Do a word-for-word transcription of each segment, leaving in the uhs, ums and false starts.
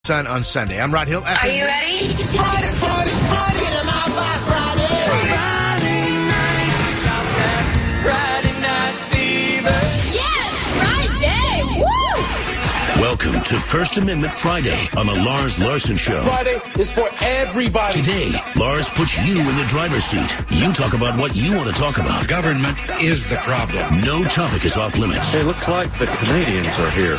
Sun on Sunday. I'm Rod Hill. Are you ready? It's Friday, it's Friday, it's Friday. Get 'em out by Friday. Friday night. Got that Friday night fever. Yes, Friday. Woo! Welcome to First Amendment Friday on the Lars Larson Show. Friday is for everybody. Today, Lars puts you in the driver's seat. You talk about what you want to talk about. Government is the problem. No topic is off limits. It looks like the Canadians are here.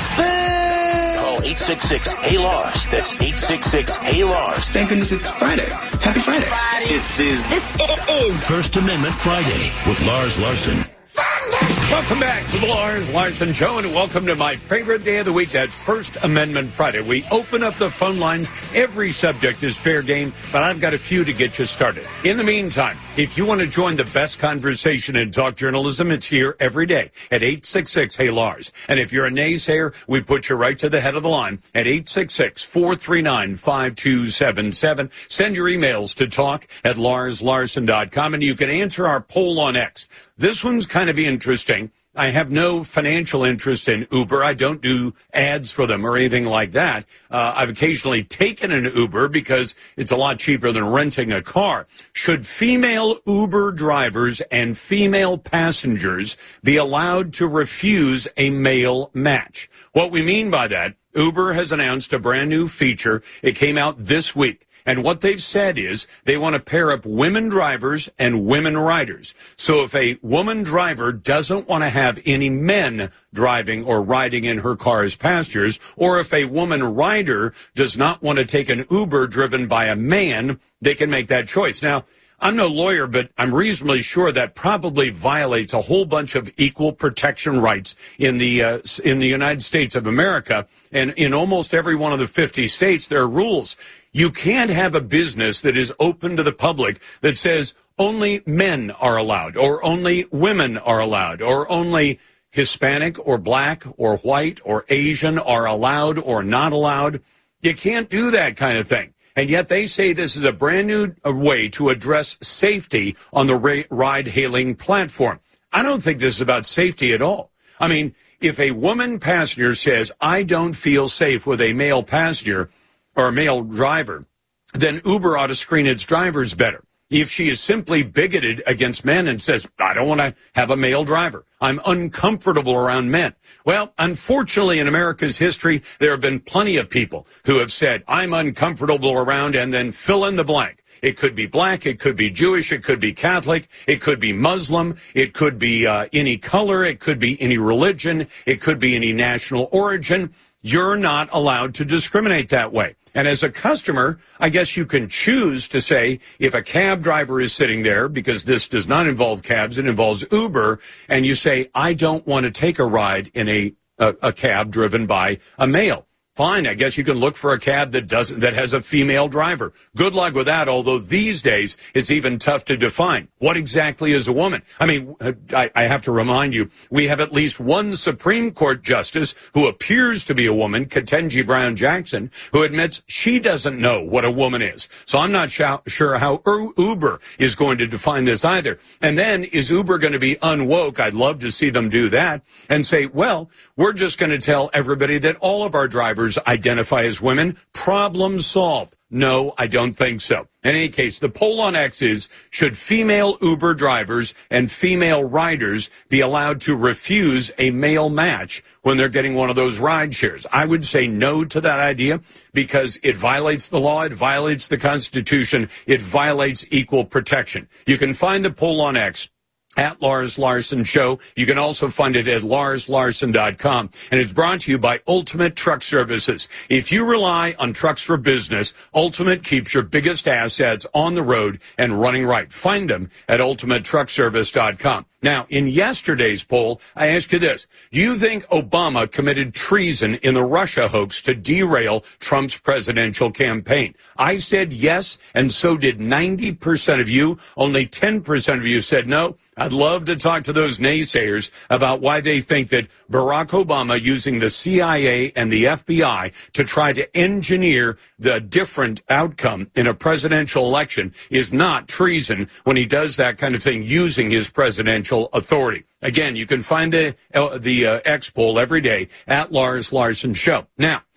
eight six six, H E Y, Lars. That's eight six six, H E Y, Lars. Thank goodness it's Friday. Happy Friday. Friday. This is... This is... First Amendment Friday with Lars Larson. Welcome back to the Lars Larson Show, and welcome to my favorite day of the week, that First Amendment Friday. We open up the phone lines. Every subject is fair game, but I've got a few to get you started. In the meantime, if you want to join the best conversation in talk journalism, it's here every day at eight six six, Hey Lars. And if you're a naysayer, we put you right to the head of the line at eight six six, four three nine, five two seven seven. Send your emails to talk at lars larson dot com, and you can answer our poll on X. This one's kind of interesting. I have no financial interest in Uber. I don't do ads for them or anything like that. Uh, I've occasionally taken an Uber because it's a lot cheaper than renting a car. Should female Uber drivers and female passengers be allowed to refuse a male match? What we mean by that, Uber has announced a brand new feature. It came out this week. And what they've said is they want to pair up women drivers and women riders. So if a woman driver doesn't want to have any men driving or riding in her car as passengers, or if a woman rider does not want to take an Uber driven by a man, they can make that choice. Now, I'm no lawyer, but I'm reasonably sure that probably violates a whole bunch of equal protection rights in the uh, in the United States of America. And in almost every one of the fifty states, there are rules. You can't have a business that is open to the public that says only men are allowed, or only women are allowed, or only Hispanic or black or white or Asian are allowed or not allowed. You can't do that kind of thing. And yet they say this is a brand new way to address safety on the ra- ride-hailing platform. I don't think this is about safety at all. I mean, if a woman passenger says, I don't feel safe with a male passenger or a male driver, then Uber ought to screen its drivers better. If she is simply bigoted against men and says, I don't want to have a male driver, I'm uncomfortable around men. Well, unfortunately, in America's history, there have been plenty of people who have said, I'm uncomfortable around, and then fill in the blank. It could be black, it could be Jewish, it could be Catholic, it could be Muslim, it could be uh, any color, it could be any religion, it could be any national origin. You're not allowed to discriminate that way. And as a customer, I guess you can choose to say, if a cab driver is sitting there, because this does not involve cabs, it involves Uber, and you say, I don't want to take a ride in a, a, a cab driven by a male. Fine, I guess you can look for a cab that doesn't, that has a female driver. Good luck with that, although these days it's even tough to define. What exactly is a woman? I mean, I, I have to remind you, we have at least one Supreme Court justice who appears to be a woman, Ketanji Brown Jackson, who admits she doesn't know what a woman is. So I'm not sh- sure how Uber is going to define this either. And then, is Uber going to be unwoke? I'd love to see them do that and say, well, we're just going to tell everybody that all of our drivers identify as women. Problem solved. No, I don't think so. In any case, the poll on X is, should female Uber drivers and female riders be allowed to refuse a male match when they're getting one of those ride shares? I would say no to that idea because it violates the law, it violates the Constitution, it violates equal protection. You can find the poll on X at Lars Larson Show. You can also find it at lars larson dot com. And it's brought to you by Ultimate Truck Services. If you rely on trucks for business, Ultimate keeps your biggest assets on the road and running right. Find them at ultimate truck service dot com. Now, in yesterday's poll, I asked you this. Do you think Obama committed treason in the Russia hoax to derail Trump's presidential campaign? I said yes, and so did ninety percent of you. Only ten percent of you said no. I'd love to talk to those naysayers about why they think that Barack Obama using the C I A and the F B I to try to engineer the different outcome in a presidential election is not treason when he does that kind of thing using his presidential authority. Again, you can find the uh, the uh, X poll every day at Lars Larson Show. Now,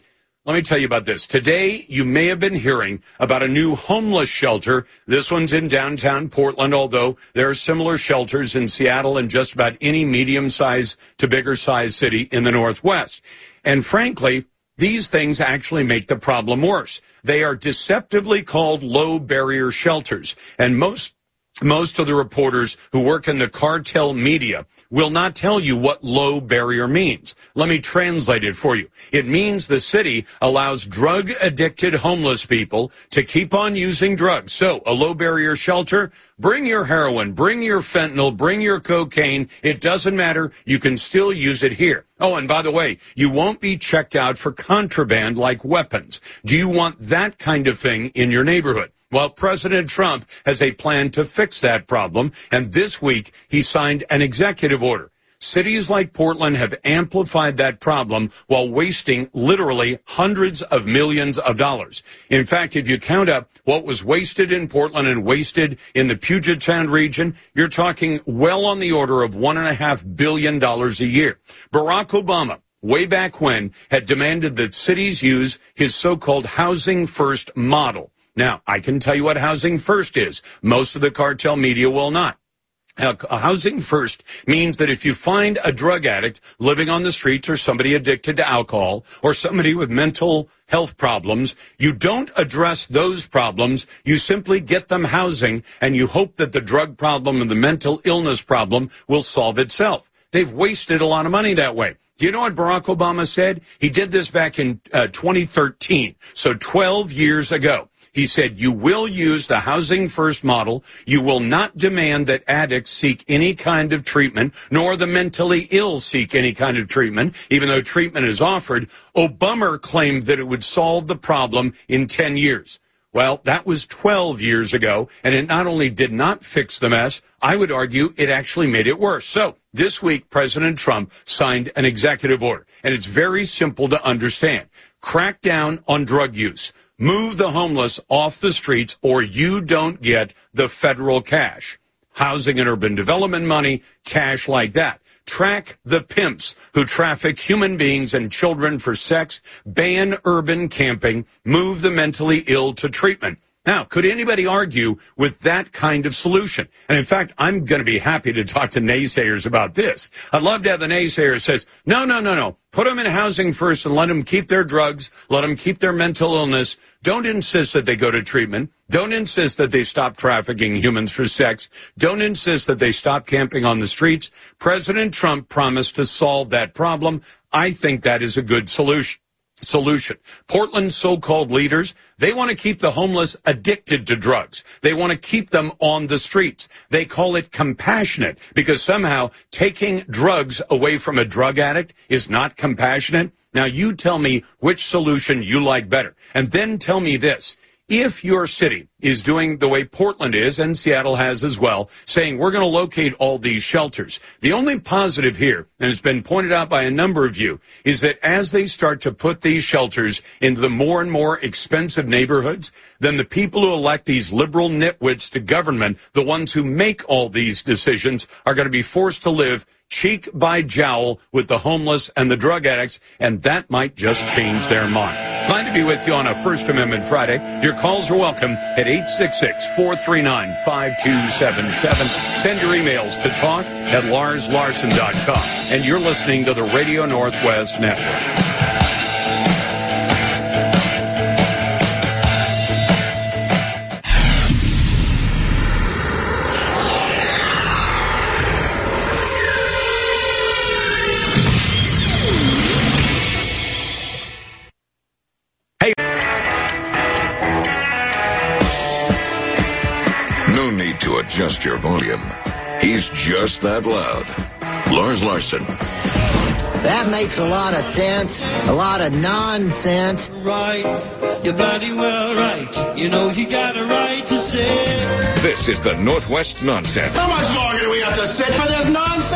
let me tell you about this. Today, you may have been hearing about a new homeless shelter. This one's in downtown Portland, although there are similar shelters in Seattle and just about any medium-sized to bigger-sized city in the Northwest. And frankly, these things actually make the problem worse. They are deceptively called low-barrier shelters, and most Most of the reporters who work in the cartel media will not tell you what low barrier means. Let me translate it for you. It means the city allows drug-addicted homeless people to keep on using drugs. So, a low barrier shelter, bring your heroin, bring your fentanyl, bring your cocaine. It doesn't matter. You can still use it here. Oh, and by the way, you won't be checked out for contraband like weapons. Do you want that kind of thing in your neighborhood? Well, President Trump has a plan to fix that problem, and this week he signed an executive order. Cities like Portland have amplified that problem while wasting literally hundreds of millions of dollars. In fact, if you count up what was wasted in Portland and wasted in the Puget Sound region, you're talking well on the order of one and a half billion dollars a year. Barack Obama, way back when, had demanded that cities use his so-called Housing First model. Now, I can tell you what Housing First is. Most of the cartel media will not. Now, Housing First means that if you find a drug addict living on the streets or somebody addicted to alcohol or somebody with mental health problems, you don't address those problems. You simply get them housing, and you hope that the drug problem and the mental illness problem will solve itself. They've wasted a lot of money that way. Do you know what Barack Obama said? He did this back in uh, twenty thirteen, so twelve years ago. He said, you will use the Housing First model. You will not demand that addicts seek any kind of treatment, nor the mentally ill seek any kind of treatment, even though treatment is offered. Obama claimed that it would solve the problem in ten years. Well, that was twelve years ago, and it not only did not fix the mess, I would argue it actually made it worse. So this week, President Trump signed an executive order, and it's very simple to understand. Crack down on drug use. Move the homeless off the streets, or you don't get the federal cash. Housing and urban development money, cash like that. Track the pimps who traffic human beings and children for sex. Ban urban camping. Move the mentally ill to treatment. Now, could anybody argue with that kind of solution? And in fact, I'm going to be happy to talk to naysayers about this. I'd love to have the naysayer says, no, no, no, no. Put them in Housing First and let them keep their drugs. Let them keep their mental illness. Don't insist that they go to treatment. Don't insist that they stop trafficking humans for sex. Don't insist that they stop camping on the streets. President Trump promised to solve that problem. I think that is a good solution. Solution. Portland's so-called leaders, they want to keep the homeless addicted to drugs. They want to keep them on the streets. They call it compassionate because somehow taking drugs away from a drug addict is not compassionate. Now you tell me which solution you like better. And then tell me this. If your city is doing the way Portland is, and Seattle has as well, saying we're going to locate all these shelters, the only positive here, and it's been pointed out by a number of you, is that as they start to put these shelters into the more and more expensive neighborhoods, then the people who elect these liberal nitwits to government, the ones who make all these decisions, are going to be forced to live cheek by jowl with the homeless and the drug addicts, and that might just change their mind. Glad to be with you on a First Amendment Friday. Your calls are welcome at eight six six, four three nine, five two seven seven. Send your emails to talk at lars larson dot com. And you're listening to the Radio Northwest Network. To adjust your volume. He's just that loud. Lars Larson. That makes a lot of sense. A lot of nonsense. Right. You're bloody well right. You know you got a right to say. This is the Northwest Nonsense. How much longer do we have to sit for this nonsense?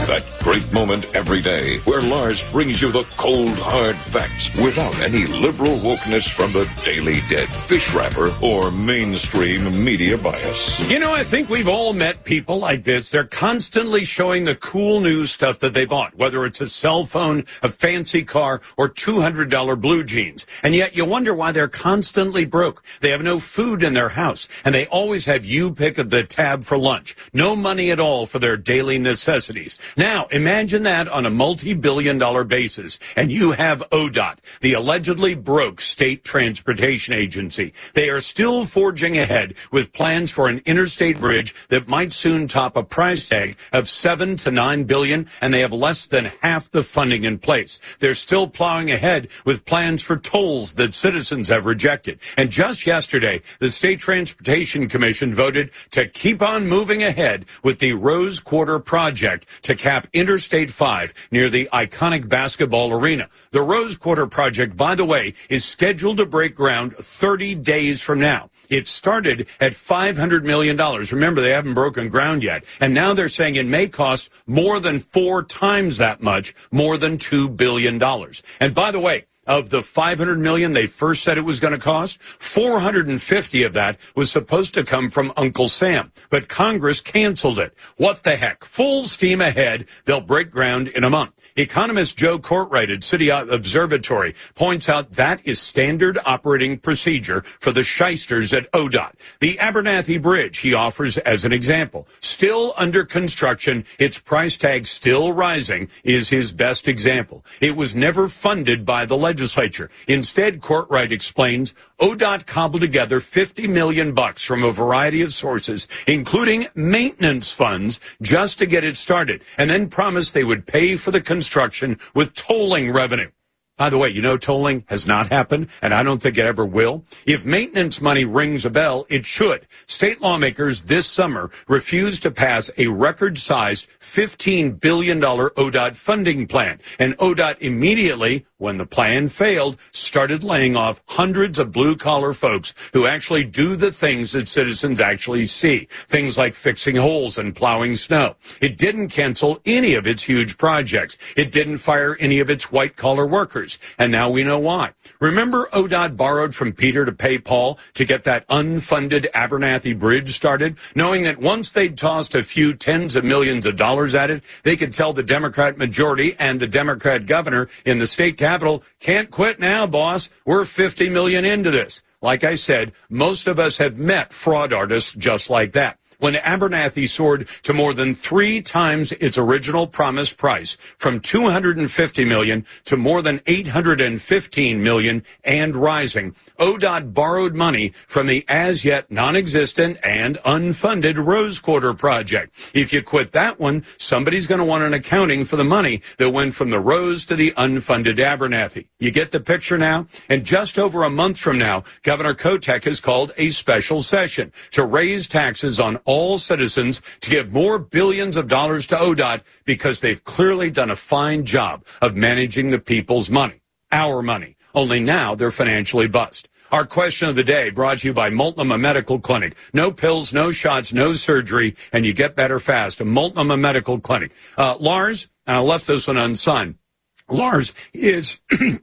That great moment every day where Lars brings you the cold, hard facts without any liberal wokeness from the Daily Dead, fish wrapper, or mainstream media bias. You know, I think we've all met people like this. They're constantly showing the cool new stuff that they bought, whether it's a cell phone, a fancy car, or two hundred dollars blue jeans. And yet you wonder why they're constantly broke. They have no food in their house, and they always have you pick up the tab for lunch. No money at all for their daily necessities. Now, imagine that on a multi-billion dollar basis, and you have O D O T, the allegedly broke state transportation agency. They are still forging ahead with plans for an interstate bridge that might soon top a price tag of seven to nine billion, and they have less than half the funding in place. They're still plowing ahead with plans for tolls that citizens have rejected. And just yesterday, the State Transportation Commission voted to keep on moving ahead with the Rose Quarter project to cap Interstate five near the iconic basketball arena. The Rose Quarter project, by the way, is scheduled to break ground thirty days from now. It started at five hundred million dollars. Remember, they haven't broken ground yet. And now they're saying it may cost more than four times that much, more than two billion dollars. And by the way, of the five hundred million dollars they first said it was going to cost, four hundred fifty of that was supposed to come from Uncle Sam. But Congress canceled it. What the heck? Full steam ahead. They'll break ground in a month. Economist Joe Courtwright at City Observatory points out that is standard operating procedure for the shysters at O D O T. The Abernathy Bridge he offers as an example. Still under construction, its price tag still rising, is his best example. It was never funded by the legislature. Instead, Courtwright explains, O D O T cobbled together fifty million bucks from a variety of sources, including maintenance funds, just to get it started, and then promised they would pay for the construction with tolling revenue. By the way, you know tolling has not happened, and I don't think it ever will. If maintenance money rings a bell, it should. State lawmakers this summer refused to pass a record-sized fifteen billion dollars O D O T funding plan, and O D O T immediately, when the plan failed, started laying off hundreds of blue-collar folks who actually do the things that citizens actually see, things like fixing holes and plowing snow. It didn't cancel any of its huge projects. It didn't fire any of its white-collar workers, and now we know why. Remember O D O T borrowed from Peter to pay Paul to get that unfunded Abernathy Bridge started, knowing that once they'd tossed a few tens of millions of dollars at it, they could tell the Democrat majority and the Democrat governor in the state capital, can't quit now, boss. We're fifty million into this. Like I said, most of us have met fraud artists just like that. When Abernathy soared to more than three times its original promised price, from two hundred fifty million dollars to more than eight hundred fifteen million dollars and rising, O D O T borrowed money from the as-yet non-existent and unfunded Rose Quarter project. If you quit that one, somebody's going to want an accounting for the money that went from the Rose to the unfunded Abernathy. You get the picture now? And just over a month from now, Governor Kotek has called a special session to raise taxes on all citizens, to give more billions of dollars to O D O T because they've clearly done a fine job of managing the people's money, our money. Only now they're financially bust. Our question of the day brought to you by Multnomah Medical Clinic. No pills, no shots, no surgery, and you get better fast. Multnomah Medical Clinic. Uh, Lars, and I left this one unsigned. Lars is...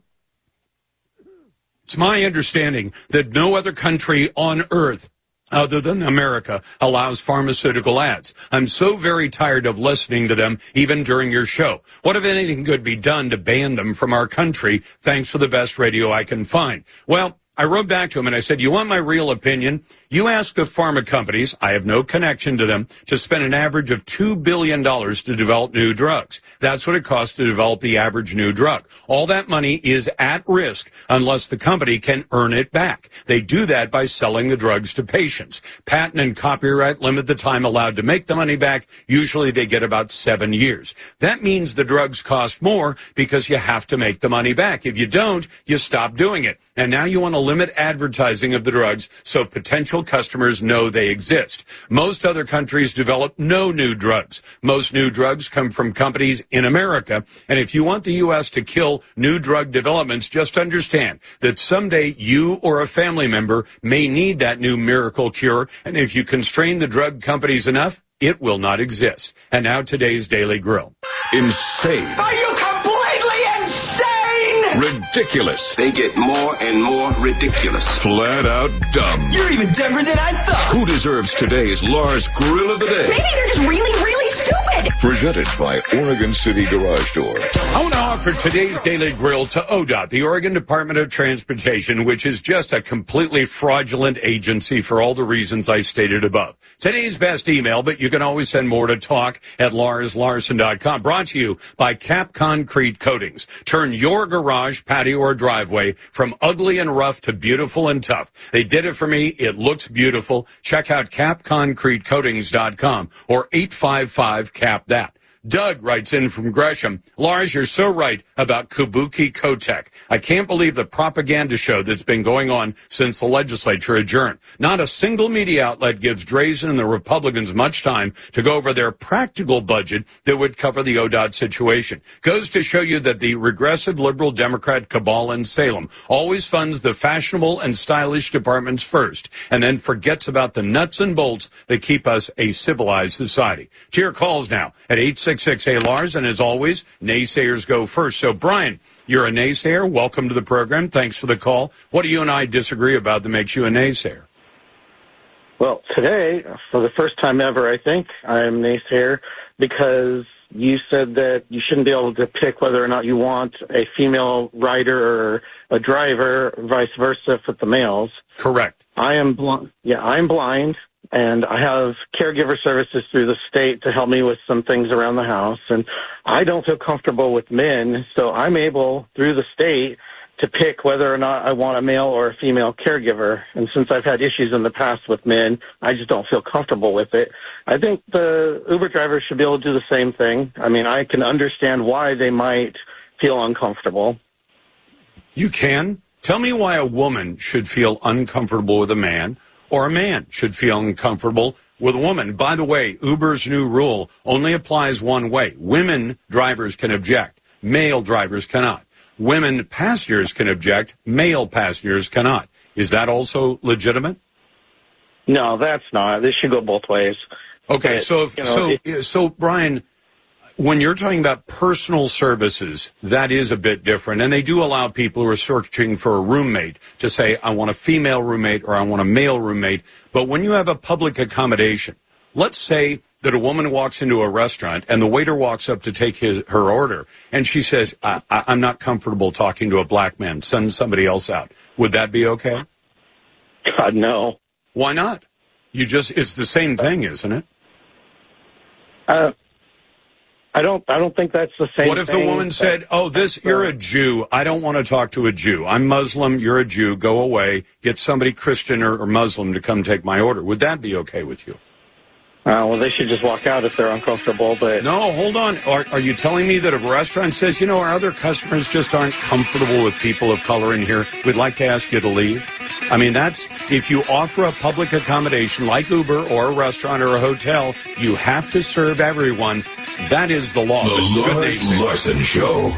It's my understanding that no other country on earth other than America allows pharmaceutical ads. I'm so very tired of listening to them, even during your show. What, if anything, could be done to ban them from our country? Thanks for the best radio I can find. Well, I wrote back to him and I said, you want my real opinion? You ask the pharma companies, I have no connection to them, to spend an average of two billion dollars to develop new drugs. That's what it costs to develop the average new drug. All that money is at risk unless the company can earn it back. They do that by selling the drugs to patients. Patent and copyright limit the time allowed to make the money back. Usually they get about seven years. That means the drugs cost more because you have to make the money back. If you don't, you stop doing it. And now you want to limit advertising of the drugs so potential customers know they exist. Most other countries develop no new drugs. Most new drugs come from companies in America. And if you want the U S to kill new drug developments, just understand that someday you or a family member may need that new miracle cure. And if you constrain the drug companies enough, It will not exist. And now today's Daily Grill. Insane. Are you completely insane? Ridiculous. They get more and more ridiculous. Flat out dumb. You're even dumber than I thought. Who deserves today's Lars Grill of the Day? Maybe they're just really, really stupid. Presented by Oregon City Garage Door. I want to offer today's Daily Grill to O D O T, the Oregon Department of Transportation, which is just a completely fraudulent agency for all the reasons I stated above. Today's best email, but you can always send more to talk at lars larson dot com. Brought to you by Cap Concrete Coatings. Turn your garage, patio, or driveway from ugly and rough to beautiful and tough. They did it for me. It looks beautiful. Check out cap concrete coatings dot com or eight five five C A P that. Doug writes in from Gresham. Lars, you're so right about Kabuki Kotek. I can't believe the propaganda show that's been going on since the legislature adjourned. Not a single media outlet gives Drazen and the Republicans much time to go over their practical budget that would cover the O D O T situation. Goes to show you that the regressive liberal Democrat cabal in Salem always funds the fashionable and stylish departments first and then forgets about the nuts and bolts that keep us a civilized society. To your calls now at eight six six Hey Lars, and as always, naysayers go first. So, Brian, you're a naysayer. Welcome to the program. Thanks for the call. What do you and I disagree about that makes you a naysayer? Well, today, for the first time ever, I think, I'm a naysayer because you said that you shouldn't be able to pick whether or not you want a female rider or a driver, vice versa with the males. Correct. I am blind. Yeah, I'm blind. And I have caregiver services through the state to help me with some things around the house. And I don't feel comfortable with men, so I'm able, through the state, to pick whether or not I want a male or a female caregiver. And since I've had issues in the past with men, I just don't feel comfortable with it. I think the Uber drivers should be able to do the same thing. I mean, I can understand why they might feel uncomfortable. You can? Tell me why a woman should feel uncomfortable with a man, or a man should feel uncomfortable with a woman. By the way, Uber's new rule only applies one way. Women drivers can object. Male drivers cannot. Women passengers can object. Male passengers cannot. Is that also legitimate? No, that's not. This should go both ways. Okay, but, so if, you know, so it, so Brian, when you're talking about personal services, that is a bit different. And they do allow people who are searching for a roommate to say, I want a female roommate or I want a male roommate. But when you have a public accommodation, let's say that a woman walks into a restaurant and the waiter walks up to take his her order and she says, I, I, I'm not comfortable talking to a black man. Send somebody else out. Would that be okay? God, no. Why not? You just, it's the same thing, isn't it? Uh, I don't. I don't think that's the same. What if thing. the woman said, "Oh, this you're a Jew. I don't want to talk to a Jew. I'm Muslim. You're a Jew. Go away. Get somebody Christian or, or Muslim to come take my order." Would that be okay with you? Uh, well, they should just walk out if they're uncomfortable. But no, hold on. Are, are you telling me that if a restaurant says, "You know, our other customers just aren't comfortable with people of color in here. We'd like to ask you to leave"? I mean, that's if you offer a public accommodation like Uber or a restaurant or a hotel, you have to serve everyone. That is the law. The Lars Larson Show.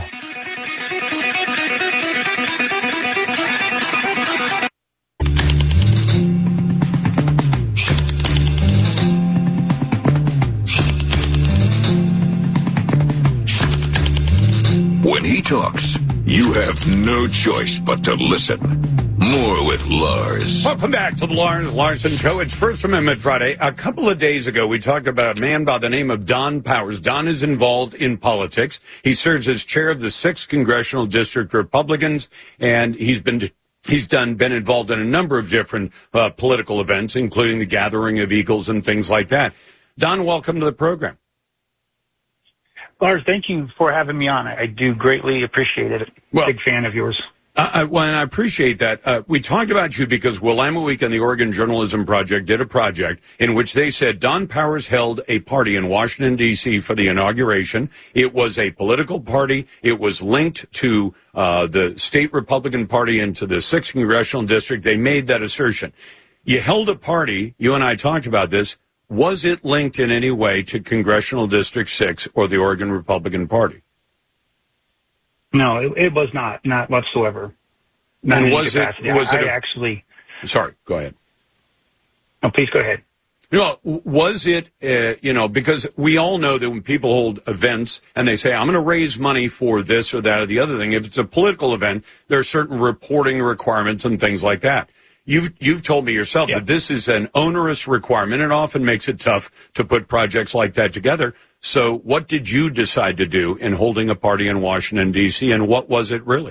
When he talks, you have no choice but to listen. More with Lars. Welcome back to the Lars Larson Show. It's First Amendment Friday. A couple of days ago, we talked about a man by the name of Don Powers. Don is involved in politics. He serves as chair of the sixth Congressional District Republicans, and he's been he's done been involved in a number of different uh, political events, including the Gathering of Eagles and things like that. Don, welcome to the program. Lars, thank you for having me on. I do greatly appreciate it. Well, big fan of yours. Uh, I, well, and I appreciate that. Uh, we talked about you because Willamette Week and the Oregon Journalism Project did a project in which they said Don Powers held a party in Washington, D C for the inauguration. It was a political party. It was linked to uh, the state Republican Party and to the sixth Congressional District. They made that assertion. You held a party. You and I talked about this. Was it linked in any way to Congressional District six or the Oregon Republican Party? No, it, it was not, not whatsoever. Not and was it, was I, it, I actually, sorry, go ahead. No, please go ahead. You know, was it, uh, you know, because we all know that when people hold events and they say, I'm going to raise money for this or that or the other thing, if it's a political event, there are certain reporting requirements and things like that. You've, you've told me yourself yeah. that this is an onerous requirement and often makes it tough to put projects like that together. So what did you decide to do in holding a party in Washington, D C, and what was it really?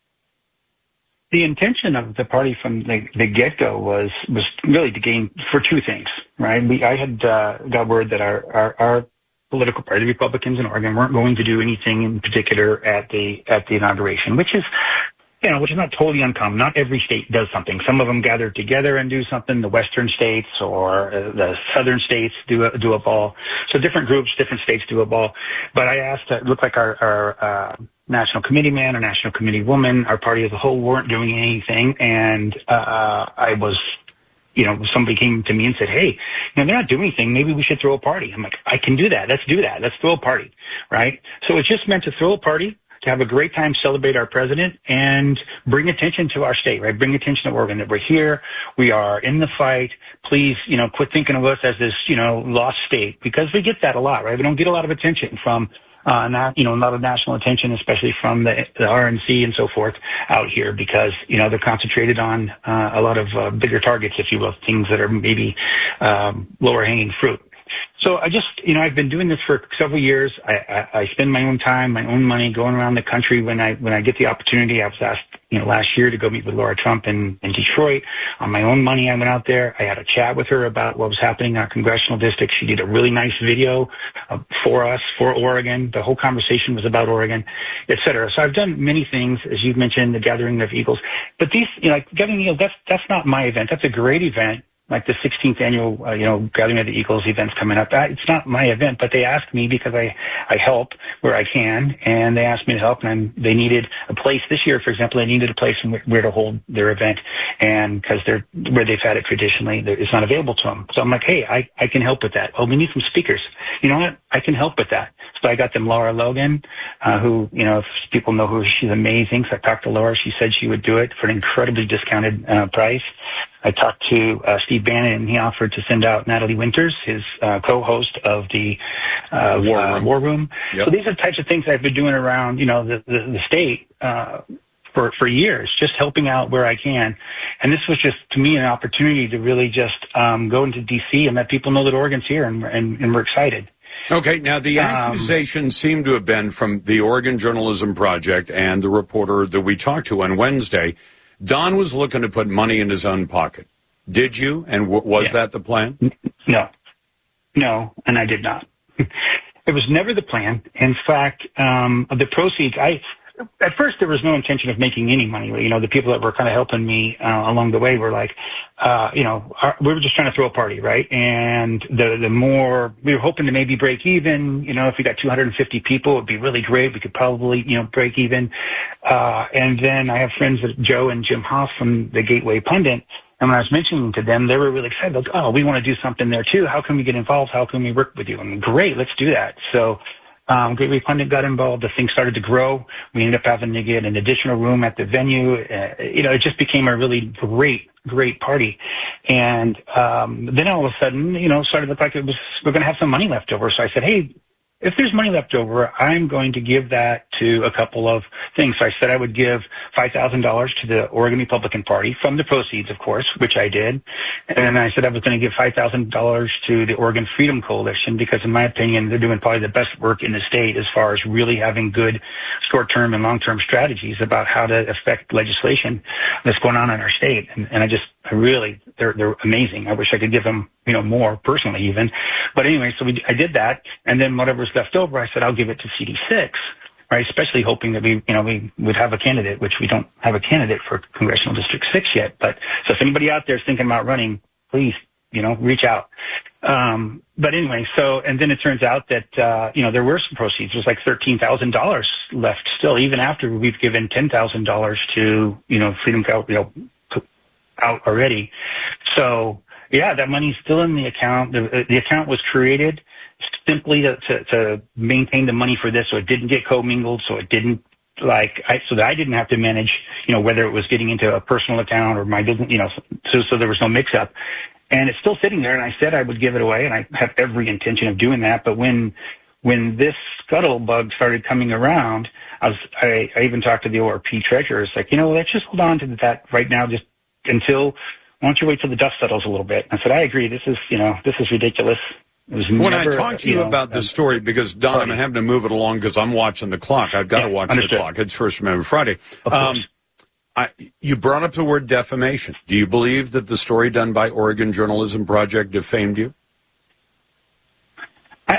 The intention of the party from the, the get-go was was really to gain for two things, right? We I had uh, got word that our, our our political party, the Republicans in Oregon, weren't going to do anything in particular at the at the inauguration, which is, you know, which is not totally uncommon. Not every state does something. Some of them gather together and do something. The western states or uh, the southern states do a, do a ball. So different groups, different states do a ball. But I asked, it looked like our our uh, national committee man or national committee woman, our party as a whole weren't doing anything. And uh, I was, you know, somebody came to me and said, hey, you know, they're not doing anything. Maybe we should throw a party. I'm like, I can do that. Let's do that. Let's throw a party, right? So it's just meant to throw a party, to have a great time, celebrate our president, and bring attention to our state, right? Bring attention to Oregon, that we're here, we are in the fight. Please, you know, quit thinking of us as this, you know, lost state, because we get that a lot, right? We don't get a lot of attention from, uh, not, you know, a lot of national attention, especially from the, the R N C and so forth out here, because, you know, they're concentrated on uh, a lot of uh, bigger targets, if you will, things that are maybe um, lower hanging fruit. So I just, you know, I've been doing this for several years. I, I, I spend my own time, my own money going around the country when I when I get the opportunity. I was asked, you know, last year to go meet with Laura Trump in, in Detroit. On my own money, I went out there. I had a chat with her about what was happening in our congressional district. She did a really nice video uh, for us, for Oregon. The whole conversation was about Oregon, et cetera. So I've done many things, as you've mentioned, the Gathering of Eagles. But these, you know, like Gathering of Eagles, that's, that's not my event. That's a great event. Like the sixteenth annual, uh, you know, Gathering of the Eagles events coming up. I, it's not my event, but they asked me because I, I help where I can, and they asked me to help, and I'm, they needed a place this year, for example. They needed a place where to hold their event, and because they're where they've had it traditionally, it's not available to them. So I'm like, hey, I, I can help with that. Oh, we need some speakers. You know what? I can help with that. So I got them Laura Logan, uh, who, you know, if people know who, she's amazing. So I talked to Laura. She said she would do it for an incredibly discounted uh, price. I talked to uh, Steve Bannon, and he offered to send out Natalie Winters, his uh, co-host of the uh, War Room. Uh, War Room. Yep. So these are the types of things I've been doing around, you know, the, the, the state uh, for, for years, just helping out where I can. And this was just, to me, an opportunity to really just um, go into D C and let people know that Oregon's here, and, and, and we're excited. Okay, now the accusations um, seem to have been from the Oregon Journalism Project and the reporter that we talked to on Wednesday. Don was looking to put money in his own pocket. Did you? And w- was yeah. that the plan? No. No, and I did not. It was never the plan. In fact, um, the proceeds, I... At first, there was no intention of making any money. You know, the people that were kind of helping me uh, along the way were like, uh, you know, our, we were just trying to throw a party, right? And the the more we were hoping to maybe break even. You know, if we got two hundred fifty people, it'd be really great. We could probably, you know, break even. Uh, and then I have friends, Joe and Jim Hoff from the Gateway Pundit. And when I was mentioning to them, they were really excited. Like, oh, we want to do something there too. How can we get involved? How can we work with you? I mean, great, let's do that. So. Um, Gateway Pundit got involved. The thing started to grow. We ended up having to get an additional room at the venue. Uh, you know, it just became a really great, great party. And um, then all of a sudden, you know, it started to look like it was we're going to have some money left over. So I said, hey, if there's money left over, I'm going to give that to a couple of things. So I said I would give five thousand dollars to the Oregon Republican Party from the proceeds, of course, which I did. And then I said I was going to give five thousand dollars to the Oregon Freedom Coalition because, in my opinion, they're doing probably the best work in the state as far as really having good short-term and long-term strategies about how to affect legislation that's going on in our state. And, and I just, I really, they're, they're amazing. I wish I could give them, you know, more personally even. But anyway, so we, I did that. And then whatever's left over, I said, I'll give it to C D six, right? Especially hoping that we, you know, we would have a candidate, which we don't have a candidate for Congressional District six yet. But so if anybody out there is thinking about running, please, you know, reach out. Um, but anyway, so, and then it turns out that, uh, you know, there were some proceeds. There's like thirteen thousand dollars left still, even after we've given ten thousand dollars to, you know, Freedom, you know, out already. So yeah, that money's still in the account. The, the account was created simply to, to, to maintain the money for this, so it didn't get commingled, so it didn't like, I, so that I didn't have to manage, you know, whether it was getting into a personal account or my business, you know, so, so there was no mix up. and it's still sitting there. And I said I would give it away, and I have every intention of doing that. But when when this scuttlebug started coming around, I was I, I even talked to the O R P treasurer. It's like, you know, let's just hold on to that right now, just until. Why don't you wait till the dust settles a little bit? I said, I agree. This is, you know, this is ridiculous. It was when never, I talked to you, you know, about this story, because, Don, party. I'm having to move it along because I'm watching the clock. I've got yeah, to watch understood. the clock. It's First Amendment Friday. Um, I, you brought up the word defamation. Do you believe that the story done by Oregon Journalism Project defamed you? I,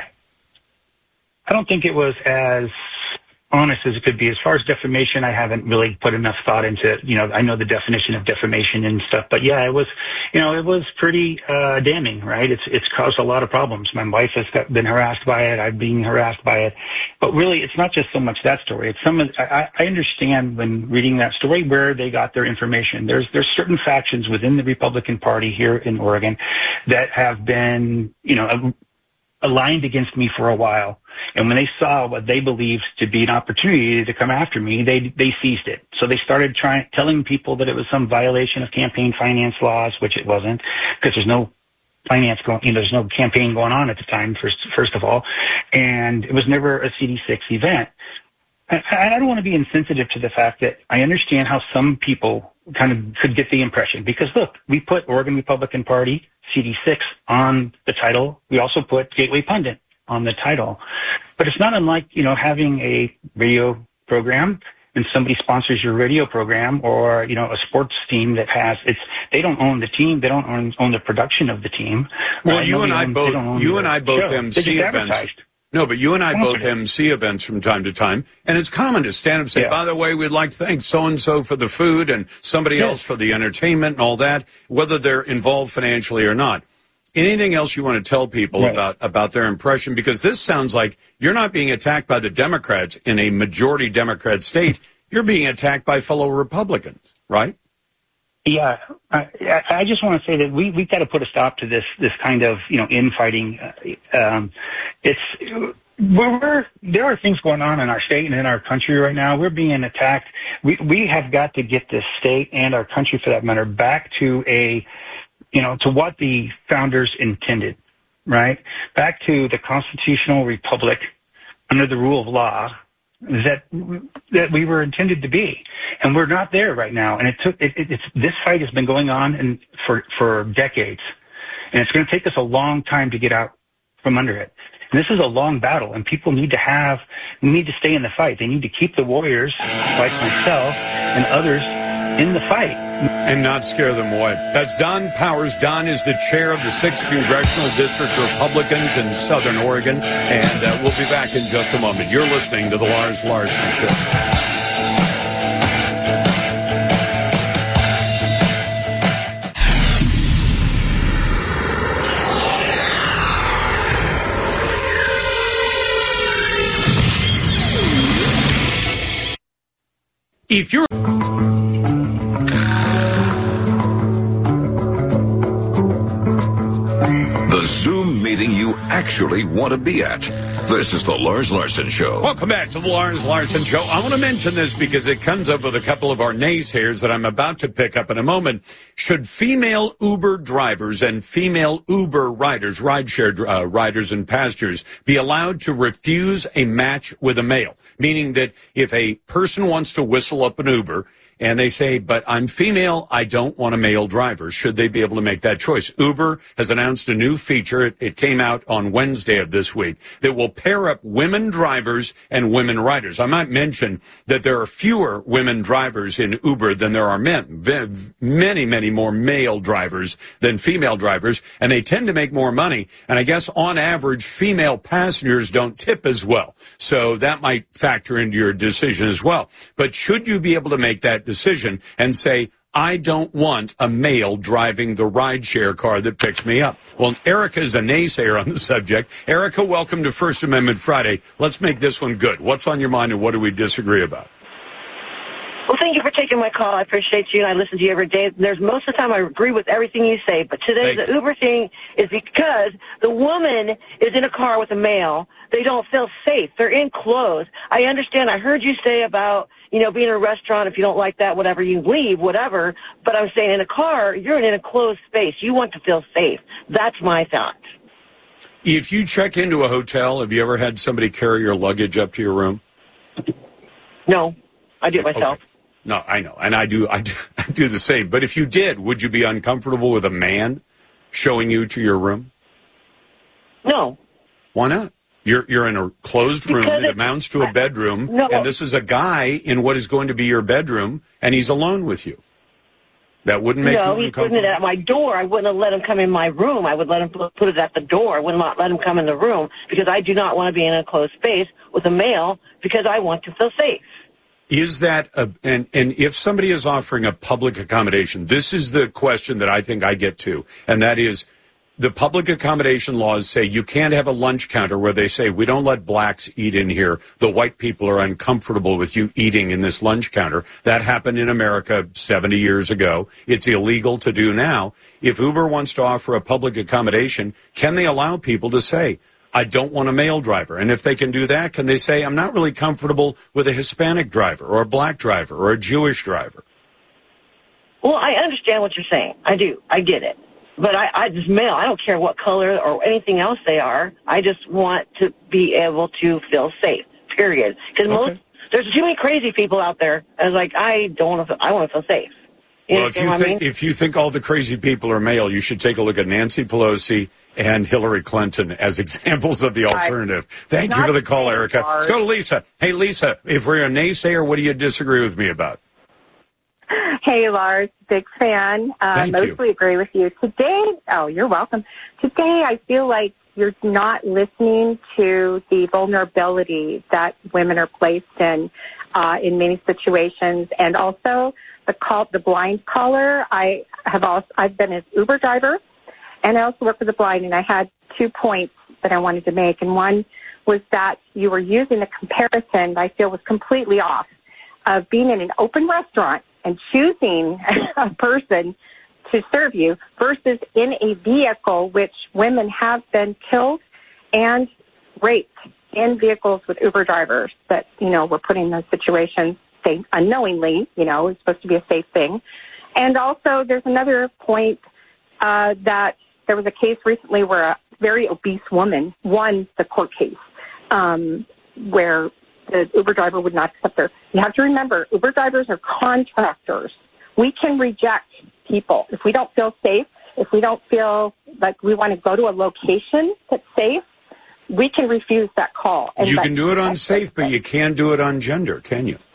I don't think it was as honest as it could be. As far as defamation, I haven't really put enough thought into, you know, I know the definition of defamation and stuff, but yeah, it was, you know, it was pretty uh, damning, right? It's it's caused a lot of problems. My wife has got, been harassed by it. I've been harassed by it. But really, it's not just so much that story. It's some of, I, I understand when reading that story where they got their information. There's there's certain factions within the Republican Party here in Oregon that have been, you know, aligned against me for a while. And when they saw what they believed to be an opportunity to come after me, they they seized it. So they started trying telling people that it was some violation of campaign finance laws, which it wasn't, because there's no finance going, you know, there's no campaign going on at the time, first first of all, and it was never a C D six event. I, I don't want to be insensitive to the fact that I understand how some people kind of could get the impression, because look, we put Oregon Republican Party C D six on the title. We also put Gateway Pundit on the title. But it's not unlike, you know, having a radio program and somebody sponsors your radio program, or, you know, a sports team that has, it's, they don't own the team. They don't own, own the production of the team. Well, uh, you and I both, you and I both M C events. No, but you and I both M C events from time to time, and it's common to stand up and say, yeah. by the way, we'd like to thank so-and-so for the food and somebody yes. else for the entertainment and all that, whether they're involved financially or not. Anything else you want to tell people right. about, about their impression? Because this sounds like you're not being attacked by the Democrats in a majority Democrat state. You're being attacked by fellow Republicans, right? Yeah. I, I just want to say that we, we've got to put a stop to this, this kind of, you know, infighting. Um, it's, we're, there are things going on in our state and in our country right now. We're being attacked. We, we have got to get this state and our country, for that matter, back to a, you know, to what the founders intended, right? Back to the constitutional republic under the rule of law that that we were intended to be, and we're not there right now. And it took it, it, it's this fight has been going on in, for for decades, and it's going to take us a long time to get out from under it. And this is a long battle, and people need to have need to stay in the fight. They need to keep the warriors like myself and others in the fight. And not scare them away. That's Don Powers. Don is the chair of the sixth Congressional District Republicans in Southern Oregon. And uh, we'll be back in just a moment. You're listening to The Lars Larson Show. If you're Zoom meeting you actually want to be at. This is the Lars Larson Show. Welcome back to the Lars Larson Show. I want to mention this because it comes up with a couple of our naysayers that I'm about to pick up in a moment. Should female Uber drivers and female Uber riders, rideshare uh, riders and passengers, be allowed to refuse a match with a male? Meaning that if a person wants to whistle up an Uber, and they say, but I'm female, I don't want a male driver. Should they be able to make that choice? Uber has announced a new feature. It, it came out on Wednesday of this week that will pair up women drivers and women riders. I might mention that there are fewer women drivers in Uber than there are men. Many, many more male drivers than female drivers, and they tend to make more money. And I guess on average, female passengers don't tip as well. So that might factor into your decision as well. But should you be able to make that decision and say, I don't want a male driving the rideshare car that picks me up? Well, Erica is a naysayer on the subject. Erica, welcome to First Amendment Friday. Let's make this one good. What's on your mind and what do we disagree about? Well, thank you for taking my call. I appreciate you, and I listen to you every day. There's most of the time I agree with everything you say, but today Thanks. The Uber thing is because the woman is in a car with a male. They don't feel safe. They're in clothes. I understand. I heard you say about, you know, be in a restaurant. If you don't like that, whatever, you leave, whatever. But I'm saying in a car, you're in a closed space. You want to feel safe. That's my thought. If you check into a hotel, have you ever had somebody carry your luggage up to your room? No, I do it myself. Okay. No, I know, and I do, I do. I do the same. But if you did, would you be uncomfortable with a man showing you to your room? No. Why not? You're you're in a closed room Because that it, amounts to a bedroom, no. and this is a guy in what is going to be your bedroom, and he's alone with you. That wouldn't make no, you he's putting uncomfortable? it at my door. I wouldn't have let him come in my room. I would let him put it at the door. I would not let him come in the room because I do not want to be in a closed space with a male because I want to feel safe. Is that, a, and, and if somebody is offering a public accommodation, this is the question that I think I get to, and that is, the public accommodation laws say you can't have a lunch counter where they say, we don't let blacks eat in here. The white people are uncomfortable with you eating in this lunch counter. That happened in America seventy years ago. It's illegal to do now. If Uber wants to offer a public accommodation, can they allow people to say, I don't want a male driver? And if they can do that, can they say, I'm not really comfortable with a Hispanic driver or a black driver or a Jewish driver? Well, I understand what you're saying. I do. I get it. But I, I just male. I don't care what color or anything else they are. I just want to be able to feel safe, period. Because Okay. most, there's too many crazy people out there. I was like, I don't want to, I want to feel safe. You Well, if you, what think, I mean? if you think all the crazy people are male, you should take a look at Nancy Pelosi and Hillary Clinton as examples of the alternative. Thank you for the call, Erica. Let's go to Lisa. Hey, Lisa, if we're a naysayer, what do you disagree with me about? Hey, Lars, big fan. Uh, Thank mostly you. agree with you. Today, oh, you're welcome. Today, I feel like you're not listening to the vulnerability that women are placed in uh, in many situations, and also the call, the blind caller. I have also I've been an Uber driver, and I also work with the blind, and I had two points that I wanted to make, and one was that you were using a comparison I feel was completely off of being in an open restaurant and choosing a person to serve you versus in a vehicle, which women have been killed and raped in vehicles with Uber drivers that, you know, were put in those situations say, unknowingly, you know, it's supposed to be a safe thing. And also there's another point uh, that there was a case recently where a very obese woman won the court case um, where the Uber driver would not accept her. You have to remember, Uber drivers are contractors. We can reject people. If we don't feel safe, if we don't feel like we want to go to a location that's safe, we can refuse that call. And you can do it on safe, but you can't do it on gender, can you?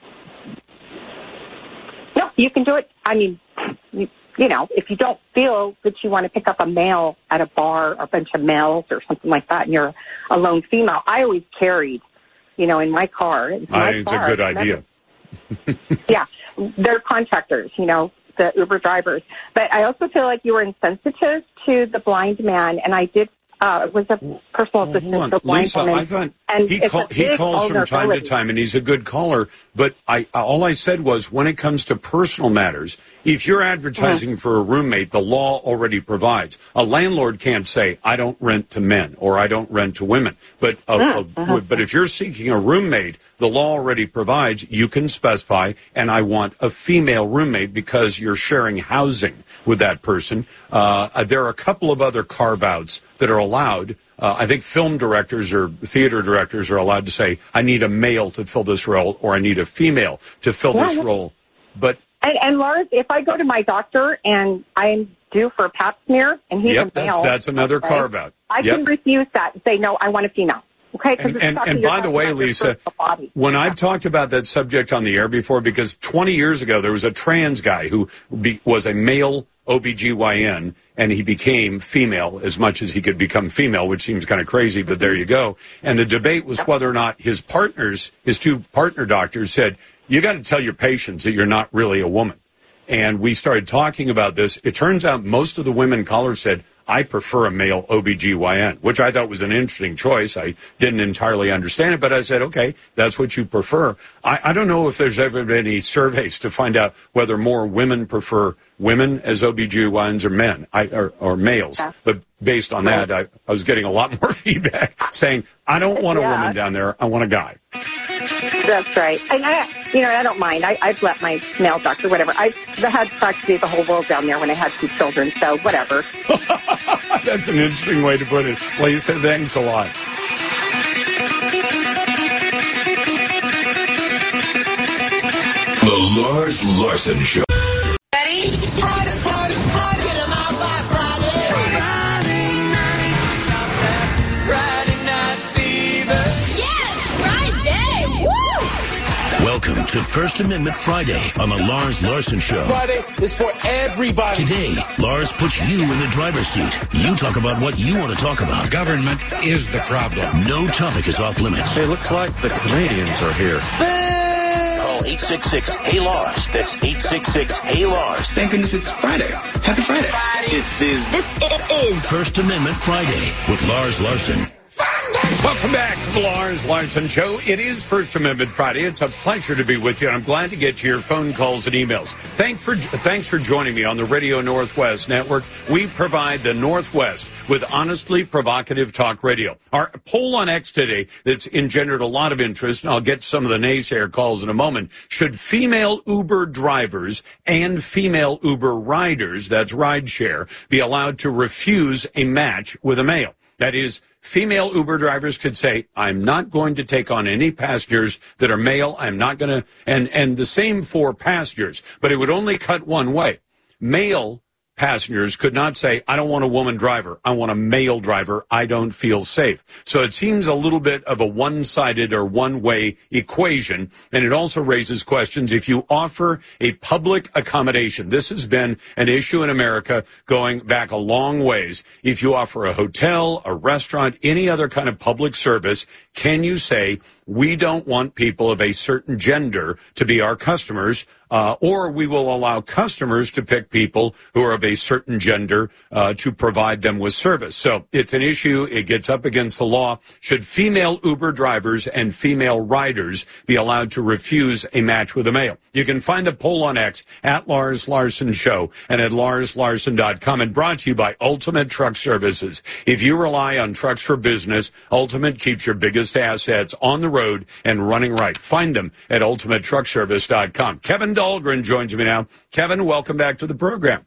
No, you can do it. I mean, you, you know, if you don't feel that you want to pick up a male at a bar or a bunch of males or something like that, and you're a lone female, I always carried, you know, in my car. In my I think it's car, a good idea. Yeah, they're contractors, you know, the Uber drivers. But I also feel like you were insensitive to the blind man, and I did uh, was a personal Well, assistant hold on. to a blind Lisa, woman. I thought and he, it's call, a he big calls from time to vulnerability. time, and he's a good caller. But I, all I said was, when it comes to personal matters, if you're advertising for a roommate, the law already provides. A landlord can't say, I don't rent to men or I don't rent to women. But a, a, uh-huh. but if you're seeking a roommate, the law already provides you can specify, and I want a female roommate because you're sharing housing with that person. Uh, there are a couple of other carve-outs that are allowed. Uh, I think film directors or theater directors are allowed to say, I need a male to fill this role or I need a female to fill Yeah, this yeah. role. But And, and Lars, if I go to my doctor and I'm due for a pap smear and he's yep, a male, that's, that's another okay, carve-out. I Yep. can refuse that and say, no, I want a female. Okay, And, and, and by the way, Lisa, when I've talked about that subject on the air before, because twenty years ago there was a trans guy who be, was a male O B G Y N, and he became female as much as he could become female, which seems kind of crazy, but there you go. And the debate was whether or not his partners, his two partner doctors said, you got to tell your patients that you're not really a woman. And we started talking about this. It turns out most of the women callers said, I prefer a male O B G Y N, which I thought was an interesting choice. I didn't entirely understand it, but I said, okay, that's what you prefer. I, I don't know if there's ever been any surveys to find out whether more women prefer women as O B G Y Ns or men, I, or, or males. Yeah. But based on that, I, I was getting a lot more feedback saying, I don't want a Yeah. woman down there. I want a guy. That's right. And I, you know, I don't mind. I, I've let my male doctor, whatever. I've had practically the whole world down there when I had two children, so whatever. That's an interesting way to put it. Lisa, thanks a lot. The Lars Larson Show. Ready? Friday, Friday, Friday. Get 'em out by Friday. Friday night. Friday night fever. Yes, Friday. Woo! Welcome to First Amendment Friday on the Lars Larson Show. Friday is for everybody. Today, Lars puts you in the driver's seat. You talk about what you want to talk about. Government is the problem. No topic is off limits. Hey, looks like the Canadians are here. Call eight six six, H E Y, Lars. That's eight six six, H E Y, Lars. Thank goodness it's Friday. Happy Friday. This is This is First Amendment Friday with Lars Larson. Welcome back to the Lars Larson Show. It is First Amendment Friday. It's a pleasure to be with you, and I'm glad to get to your phone calls and emails. Thank for, thanks for joining me on the Radio Northwest Network. We provide the Northwest with honestly provocative talk radio. Our poll on X today that's engendered a lot of interest, and I'll get some of the naysayer calls in a moment. Should female Uber drivers and female Uber riders, that's rideshare, be allowed to refuse a match with a male? That is, female Uber drivers could say, I'm not going to take on any passengers that are male. I'm not going to, and, and the same for passengers, but it would only cut one way. Male passengers could not say, I don't want a woman driver. I want a male driver. I don't feel safe. So it seems a little bit of a one-sided or one-way equation. And it also raises questions if you offer a public accommodation. This has been an issue in America going back a long ways. If you offer a hotel, a restaurant, any other kind of public service, can you say, we don't want people of a certain gender to be our customers? Uh, or we will allow customers to pick people who are of a certain gender uh, to provide them with service. So it's an issue. It gets up against the law. Should female Uber drivers and female riders be allowed to refuse a match with a male? You can find the poll on X at Lars Larson Show and at lars larson dot com, and brought to you by Ultimate Truck Services. If you rely on trucks for business, Ultimate keeps your biggest assets on the road and running right. Find them at ultimate truck service dot com. Kevin Dahlgren joins me now. Kevin, welcome back to the program.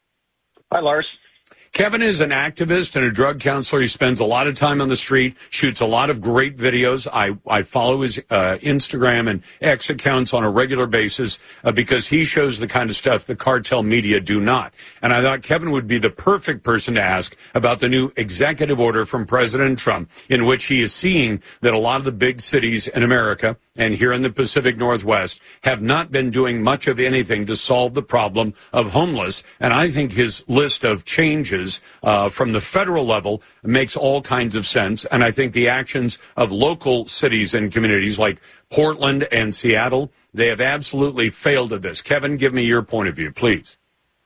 Hi, Lars. Kevin is an activist and a drug counselor. He spends a lot of time on the street, shoots a lot of great videos. I, I follow his uh, Instagram and X accounts on a regular basis uh, because he shows the kind of stuff the cartel media do not. And I thought Kevin would be the perfect person to ask about the new executive order from President Trump, in which he is seeing that a lot of the big cities in America and here in the Pacific Northwest have not been doing much of anything to solve the problem of homeless. And I think his list of changes uh, from the federal level makes all kinds of sense. And I think the actions of local cities and communities like Portland and Seattle, they have absolutely failed at this. Kevin, give me your point of view, please.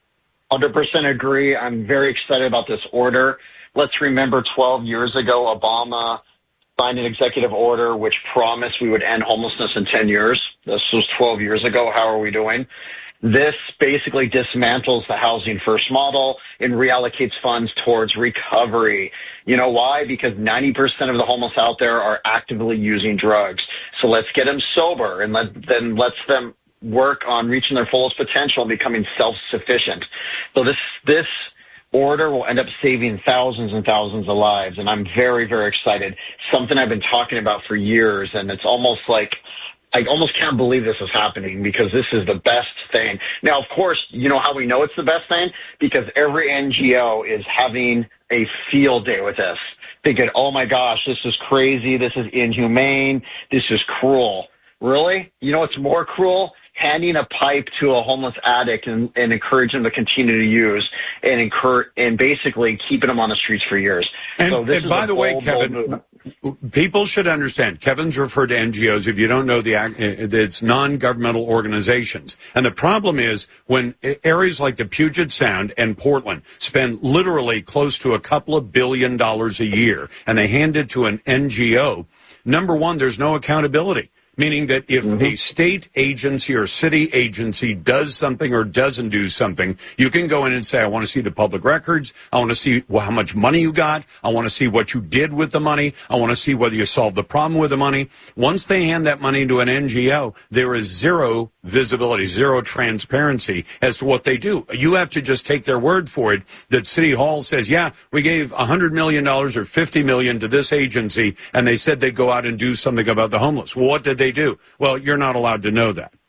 one hundred percent agree. I'm very excited about this order. Let's remember twelve years ago, Obama signed an executive order which promised we would end homelessness in ten years. This was twelve years ago. How are we doing? This basically dismantles the housing first model and reallocates funds towards recovery. You know why? Because ninety percent of the homeless out there are actively using drugs. So let's get them sober, and let, then let's them work on reaching their fullest potential and becoming self-sufficient. So this, this order will end up saving thousands and thousands of lives, and I'm very, very excited. Something I've been talking about for years, and it's almost like I almost can't believe this is happening because this is the best thing. Now, of course, you know how we know it's the best thing? Because every N G O is having a field day with this, thinking, oh my gosh, this is crazy, this is inhumane, this is cruel. Really? You know what's more cruel? Handing a pipe to a homeless addict and, and encourage them to continue to use and incur and basically keeping them on the streets for years. And, so this and is by a the way, bold, Kevin, people should understand, Kevin's referred to N G Os. If you don't know, the it's non-governmental organizations. And the problem is when areas like the Puget Sound and Portland spend literally close to a couple of billion dollars a year and they hand it to an N G O, number one, there's no accountability. meaning that if mm-hmm. a state agency or city agency does something or doesn't do something, you can go in and say, I want to see the public records. I want to see how much money you got. I want to see what you did with the money. I want to see whether you solved the problem with the money. Once they hand that money to an N G O, there is zero visibility, zero transparency as to what they do. You have to just take their word for it that City Hall says, yeah, we gave one hundred million dollars or fifty million dollars to this agency, and they said they'd go out and do something about the homeless. Well, what did they do? Well, you're not allowed to know that.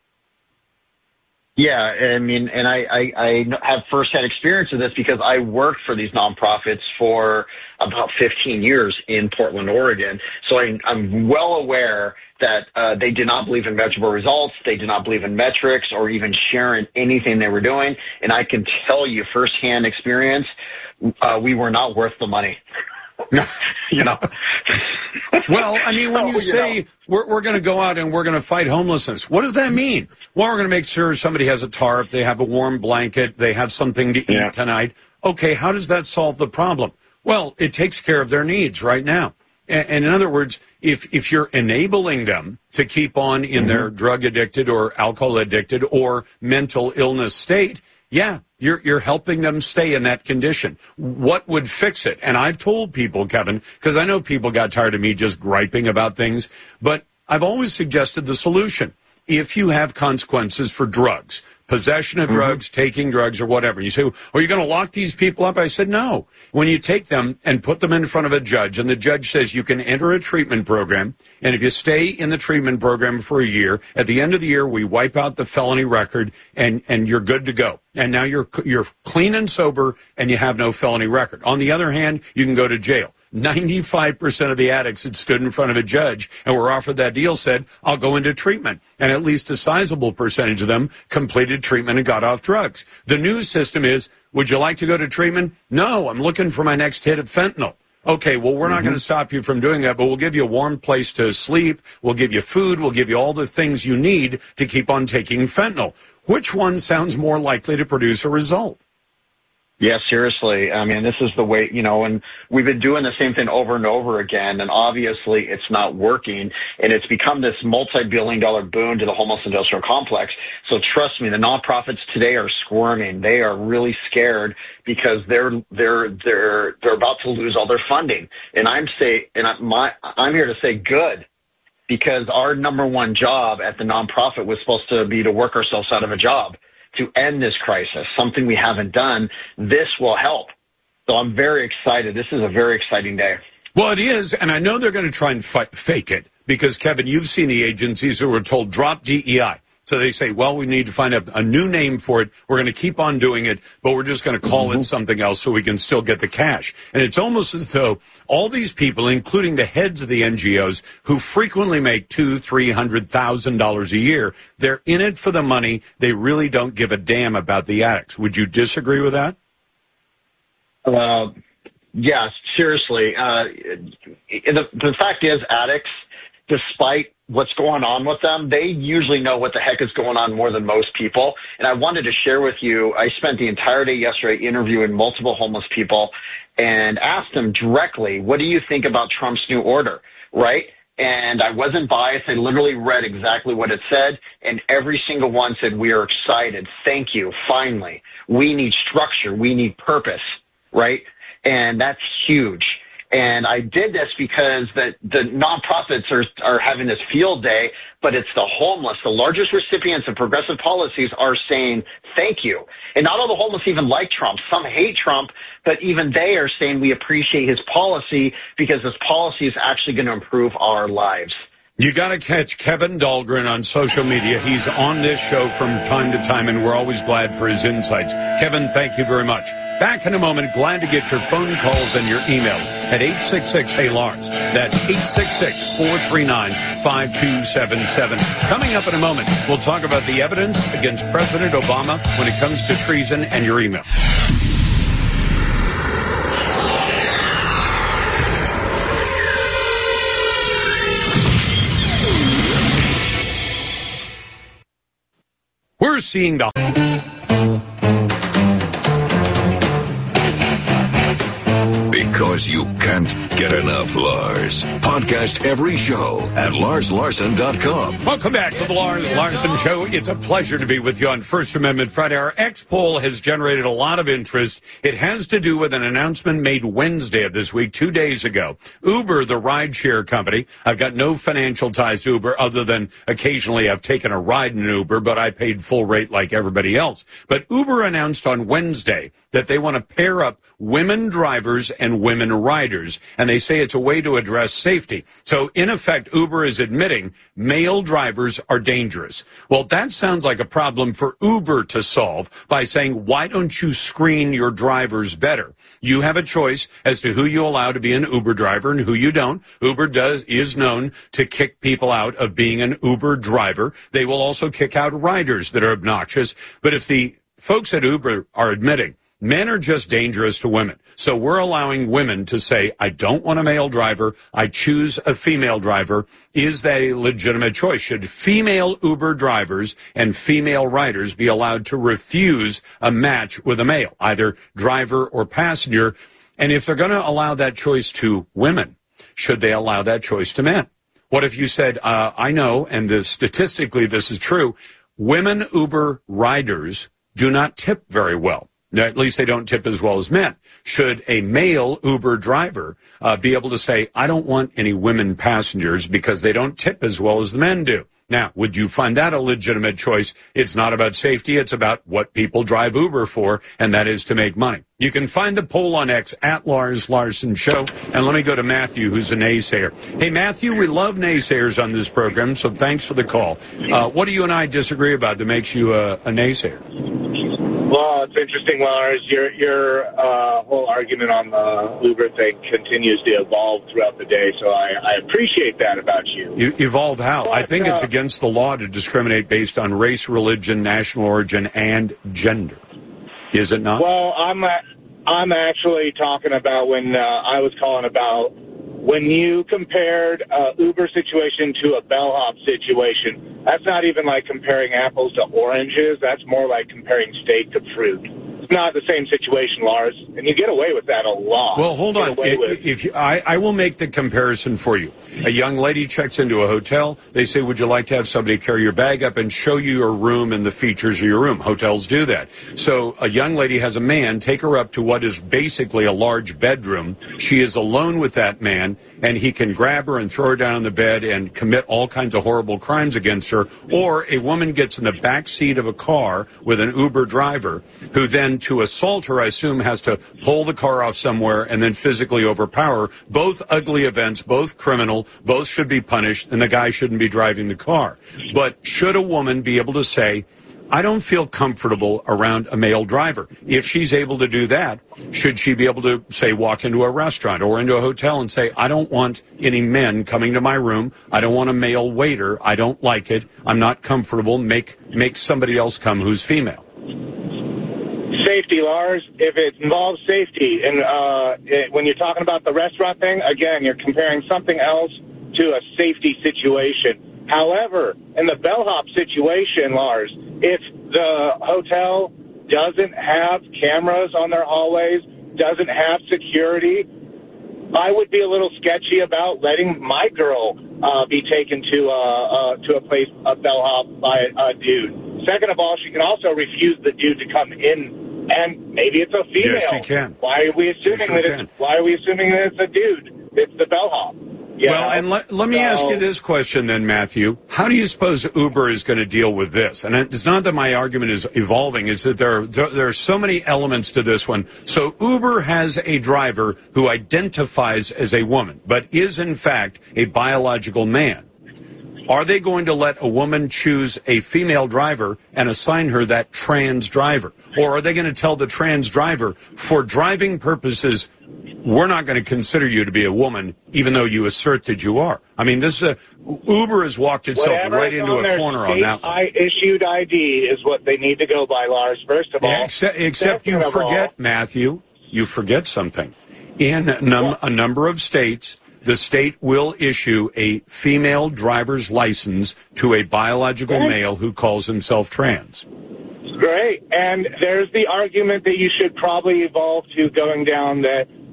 Yeah, I mean, and I, I, I have firsthand experience of this because I worked for these nonprofits for about fifteen years in Portland, Oregon. So I, I'm well aware that uh, they did not believe in measurable results. They did not believe in metrics or even sharing anything they were doing. And I can tell you firsthand experience, uh, we were not worth the money. you know. Well, I mean, when you say you know. we're, we're going to go out and we're going to fight homelessness, what does that mean? Well, we're going to make sure somebody has a tarp, they have a warm blanket, they have something to eat yeah. tonight. Okay, how does that solve the problem? Well, it takes care of their needs right now. And, and in other words, if if you're enabling them to keep on in mm-hmm. their drug addicted or alcohol addicted or mental illness state, yeah, you're you're helping them stay in that condition. What would fix it? And I've told people, Kevin, because I know people got tired of me just griping about things, but I've always suggested the solution. If you have consequences for drugs, possession of mm-hmm. drugs, taking drugs, or whatever, you say, well, are you going to lock these people up? I said, no. When you take them and put them in front of a judge, and the judge says you can enter a treatment program, and if you stay in the treatment program for a year, at the end of the year, we wipe out the felony record, and, and you're good to go. And now you're you're clean and sober, and you have no felony record. On the other hand, you can go to jail. ninety-five percent of the addicts that stood in front of a judge and were offered that deal said, I'll go into treatment. And at least a sizable percentage of them completed treatment and got off drugs. The new system is, would you like to go to treatment? No, I'm looking for my next hit of fentanyl. Okay, well, we're not mm-hmm. going to stop you from doing that, but we'll give you a warm place to sleep. We'll give you food. We'll give you all the things you need to keep on taking fentanyl. Which one sounds more likely to produce a result? Yeah, seriously. I mean, this is the way, you know, and we've been doing the same thing over and over again, and obviously it's not working, and it's become this multi-billion dollar boon to the homeless industrial complex. So trust me, the nonprofits today are squirming. They are really scared because they're they're they're they're about to lose all their funding. And I'm say, and I'm, my, I'm here to say good, because our number one job at the nonprofit was supposed to be to work ourselves out of a job, to end this crisis, something we haven't done. This will help. So I'm very excited. This is a very exciting day. Well, it is, and I know they're going to try and fight, fake it, because, Kevin, you've seen the agencies who were told, drop D E I. So they say, well, we need to find a, a new name for it. We're going to keep on doing it, but we're just going to call mm-hmm. it something else so we can still get the cash. And it's almost as though all these people, including the heads of the N G Os, who frequently make two, three hundred thousand dollars a year, they're in it for the money. They really don't give a damn about the addicts. Would you disagree with that? Uh, yeah, seriously. Uh, the, the fact is, addicts, despite what's going on with them, they usually know what the heck is going on more than most people. And I wanted to share with you, I spent the entire day yesterday interviewing multiple homeless people and asked them directly, what do you think about Trump's new order, right? And I wasn't biased. I literally read exactly what it said, and every single one said, we are excited. Thank you. Finally. We need structure. We need purpose, right? And that's huge. And I did this because the, the nonprofits are, are having this field day, but it's the homeless, the largest recipients of progressive policies, are saying thank you. And not all the homeless even like Trump. Some hate Trump, but even they are saying we appreciate his policy because his policy is actually going to improve our lives. You got to catch Kevin Dahlgren on social media. He's on this show from time to time, and we're always glad for his insights. Kevin, thank you very much. Back in a moment. Glad to get your phone calls and your emails at eight six six, hey Lars. That's eight six six, four three nine, five two seven seven. Coming up in a moment, we'll talk about the evidence against President Obama when it comes to treason and your email. We're seeing the... because you can't get enough Lars. Podcast every show at lars larson dot com. Welcome back to the Lars Larson Show. It's a pleasure to be with you on First Amendment Friday. Our X poll has generated a lot of interest. It has to do with an announcement made Wednesday of this week, two days ago. Uber, the rideshare company, I've got no financial ties to Uber other than occasionally I've taken a ride in an Uber, but I paid full rate like everybody else. But Uber announced on Wednesday that they want to pair up women drivers and women riders, and they say it's a way to address safety. So, in effect, Uber is admitting male drivers are dangerous. Well, that sounds like a problem for Uber to solve by saying, why don't you screen your drivers better? You have a choice as to who you allow to be an Uber driver and who you don't. Uber does is known to kick people out of being an Uber driver. They will also kick out riders that are obnoxious. But if the folks at Uber are admitting men are just dangerous to women, so we're allowing women to say, I don't want a male driver, I choose a female driver, is that a legitimate choice? Should female Uber drivers and female riders be allowed to refuse a match with a male, either driver or passenger? And if they're going to allow that choice to women, should they allow that choice to men? What if you said, uh, I know, and this, statistically this is true, women Uber riders do not tip very well. At least they don't tip as well as men. Should a male Uber driver uh, be able to say, I don't want any women passengers because they don't tip as well as the men do? Now, would you find that a legitimate choice? It's not about safety. It's about what people drive Uber for, and that is to make money. You can find the poll on X at Lars Larson Show. And let me go to Matthew, who's a naysayer. Hey, Matthew, we love naysayers on this program, so thanks for the call. Uh, what do you and I disagree about that makes you a, a naysayer? Well, it's interesting, Lars. Your your uh, whole argument on the Uber thing continues to evolve throughout the day, so I, I appreciate that about you. you evolved how? But, I think uh, it's against the law to discriminate based on race, religion, national origin, and gender. Is it not? Well, I'm I'm actually talking about when uh, I was calling about when you compared uh, Uber situation to a bellhop situation. That's not even like comparing apples to oranges. That's more like comparing steak to fruit. It's not the same situation, Lars, and you get away with that a lot. Well, hold on. If, if you, I, I will make the comparison for you. A young lady checks into a hotel. They say, would you like to have somebody carry your bag up and show you your room and the features of your room? Hotels do that. So a young lady has a man take her up to what is basically a large bedroom. She is alone with that man, and he can grab her and throw her down on the bed and commit all kinds of horrible crimes against her. Or a woman gets in the back seat of a car with an Uber driver who then, to assault her, I assume, has to pull the car off somewhere and then physically overpower her. Both ugly events, both criminal, both should be punished, and the guy shouldn't be driving the car. But should a woman be able to say, I don't feel comfortable around a male driver? If she's able to do that, should she be able to, say, walk into a restaurant or into a hotel and say, I don't want any men coming to my room. I don't want a male waiter. I don't like it. I'm not comfortable. Make, make somebody else come who's female. Safety, Lars. If it involves safety, and uh, it, when you're talking about the restaurant thing, again, you're comparing something else to a safety situation. However, in the bellhop situation, Lars, if the hotel doesn't have cameras on their hallways, doesn't have security, I would be a little sketchy about letting my girl uh, be taken to uh, uh, to a place, a bellhop by a, a dude. Second of all, she can also refuse the dude to come in, and maybe it's a female. Yes, she can. Why are we assuming sure that it's Why are we assuming that it's a dude? It's the bellhop. Yeah. Well, and let, let me so, ask you this question then, Matthew. How do you suppose Uber is going to deal with this? And it's not that my argument is evolving, it's that there, there, there are so many elements to this one. So Uber has a driver who identifies as a woman, but is in fact a biological man. Are they going to let a woman choose a female driver and assign her that trans driver? Or are they going to tell the trans driver, for driving purposes, we're not going to consider you to be a woman, even though you assert that you are? I mean, this is a, Uber has walked itself Whatever right into a corner on that one. I issued I D is what they need to go by, Lars, first of all. Yeah, except except you forget, all, Matthew, you forget something. In num- a number of states, the state will issue a female driver's license to a biological right. male who calls himself trans. Great. And there's the argument that you should probably evolve to going down that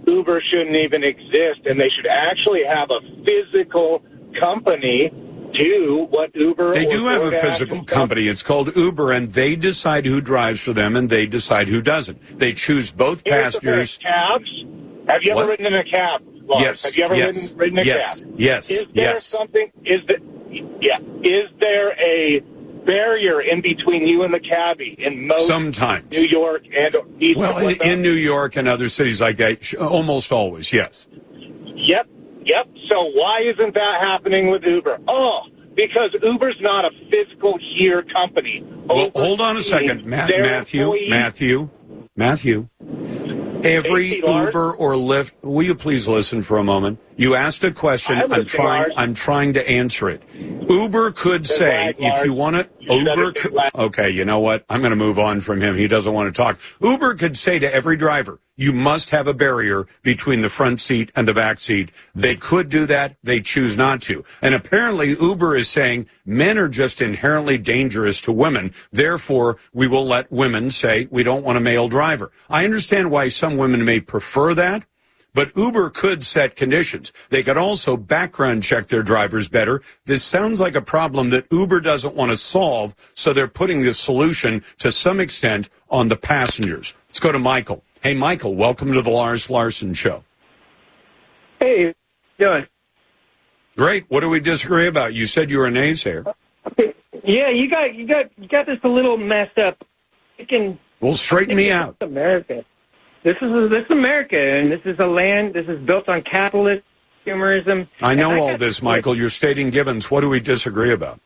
Uber shouldn't even exist, and they should actually have a physical company do what Uber They or do have a DoorDash physical and company. It's called Uber, and they decide who drives for them, and they decide who doesn't. They choose both Here's the passengers. thing, cabs. Have you What? ever ridden in a cab, Lars? Yes. Have you ever yes. ridden, ridden a yes. cab? Yes. Is there Yes. something? Is that? Yeah. Is there a barrier in between you and the cabbie in most Sometimes. New York and East? Well, in, in New York and other cities like that, sh- almost always, yes. Yep. Yep. So why isn't that happening with Uber? Oh, because Uber's not a physical here company. Well, hold on a second, Ma- their Matthew. employees- Matthew. Matthew. Every Hey, Lars. Uber or Lyft, will you please listen for a moment? You asked a question. I'm I'm listening, trying. Lars. I'm trying to answer it. Uber could Then say, lag, if Lars. you want to, You should Uber. understand Could, lag. okay, you know what? I'm going to move on from him. He doesn't want to talk. Uber could say to every driver, you must have a barrier between the front seat and the back seat. They could do that. They choose not to. And apparently Uber is saying men are just inherently dangerous to women. Therefore, we will let women say we don't want a male driver. I understand why some women may prefer that. But Uber could set conditions. They could also background check their drivers better. This sounds like a problem that Uber doesn't want to solve, so they're putting the solution to some extent on the passengers. Let's go to Michael. Hey, Michael, welcome to the Lars Larson Show. Hey, how you doing? Great. What do we disagree about? You said you were a naysayer. Yeah, you got you got you got this a little messed up. You can Well, straighten me out. America. This is this is America, and this is a land. This is built on capitalism, consumerism. I know And all got- this, Michael. You're stating givens. What do we disagree about?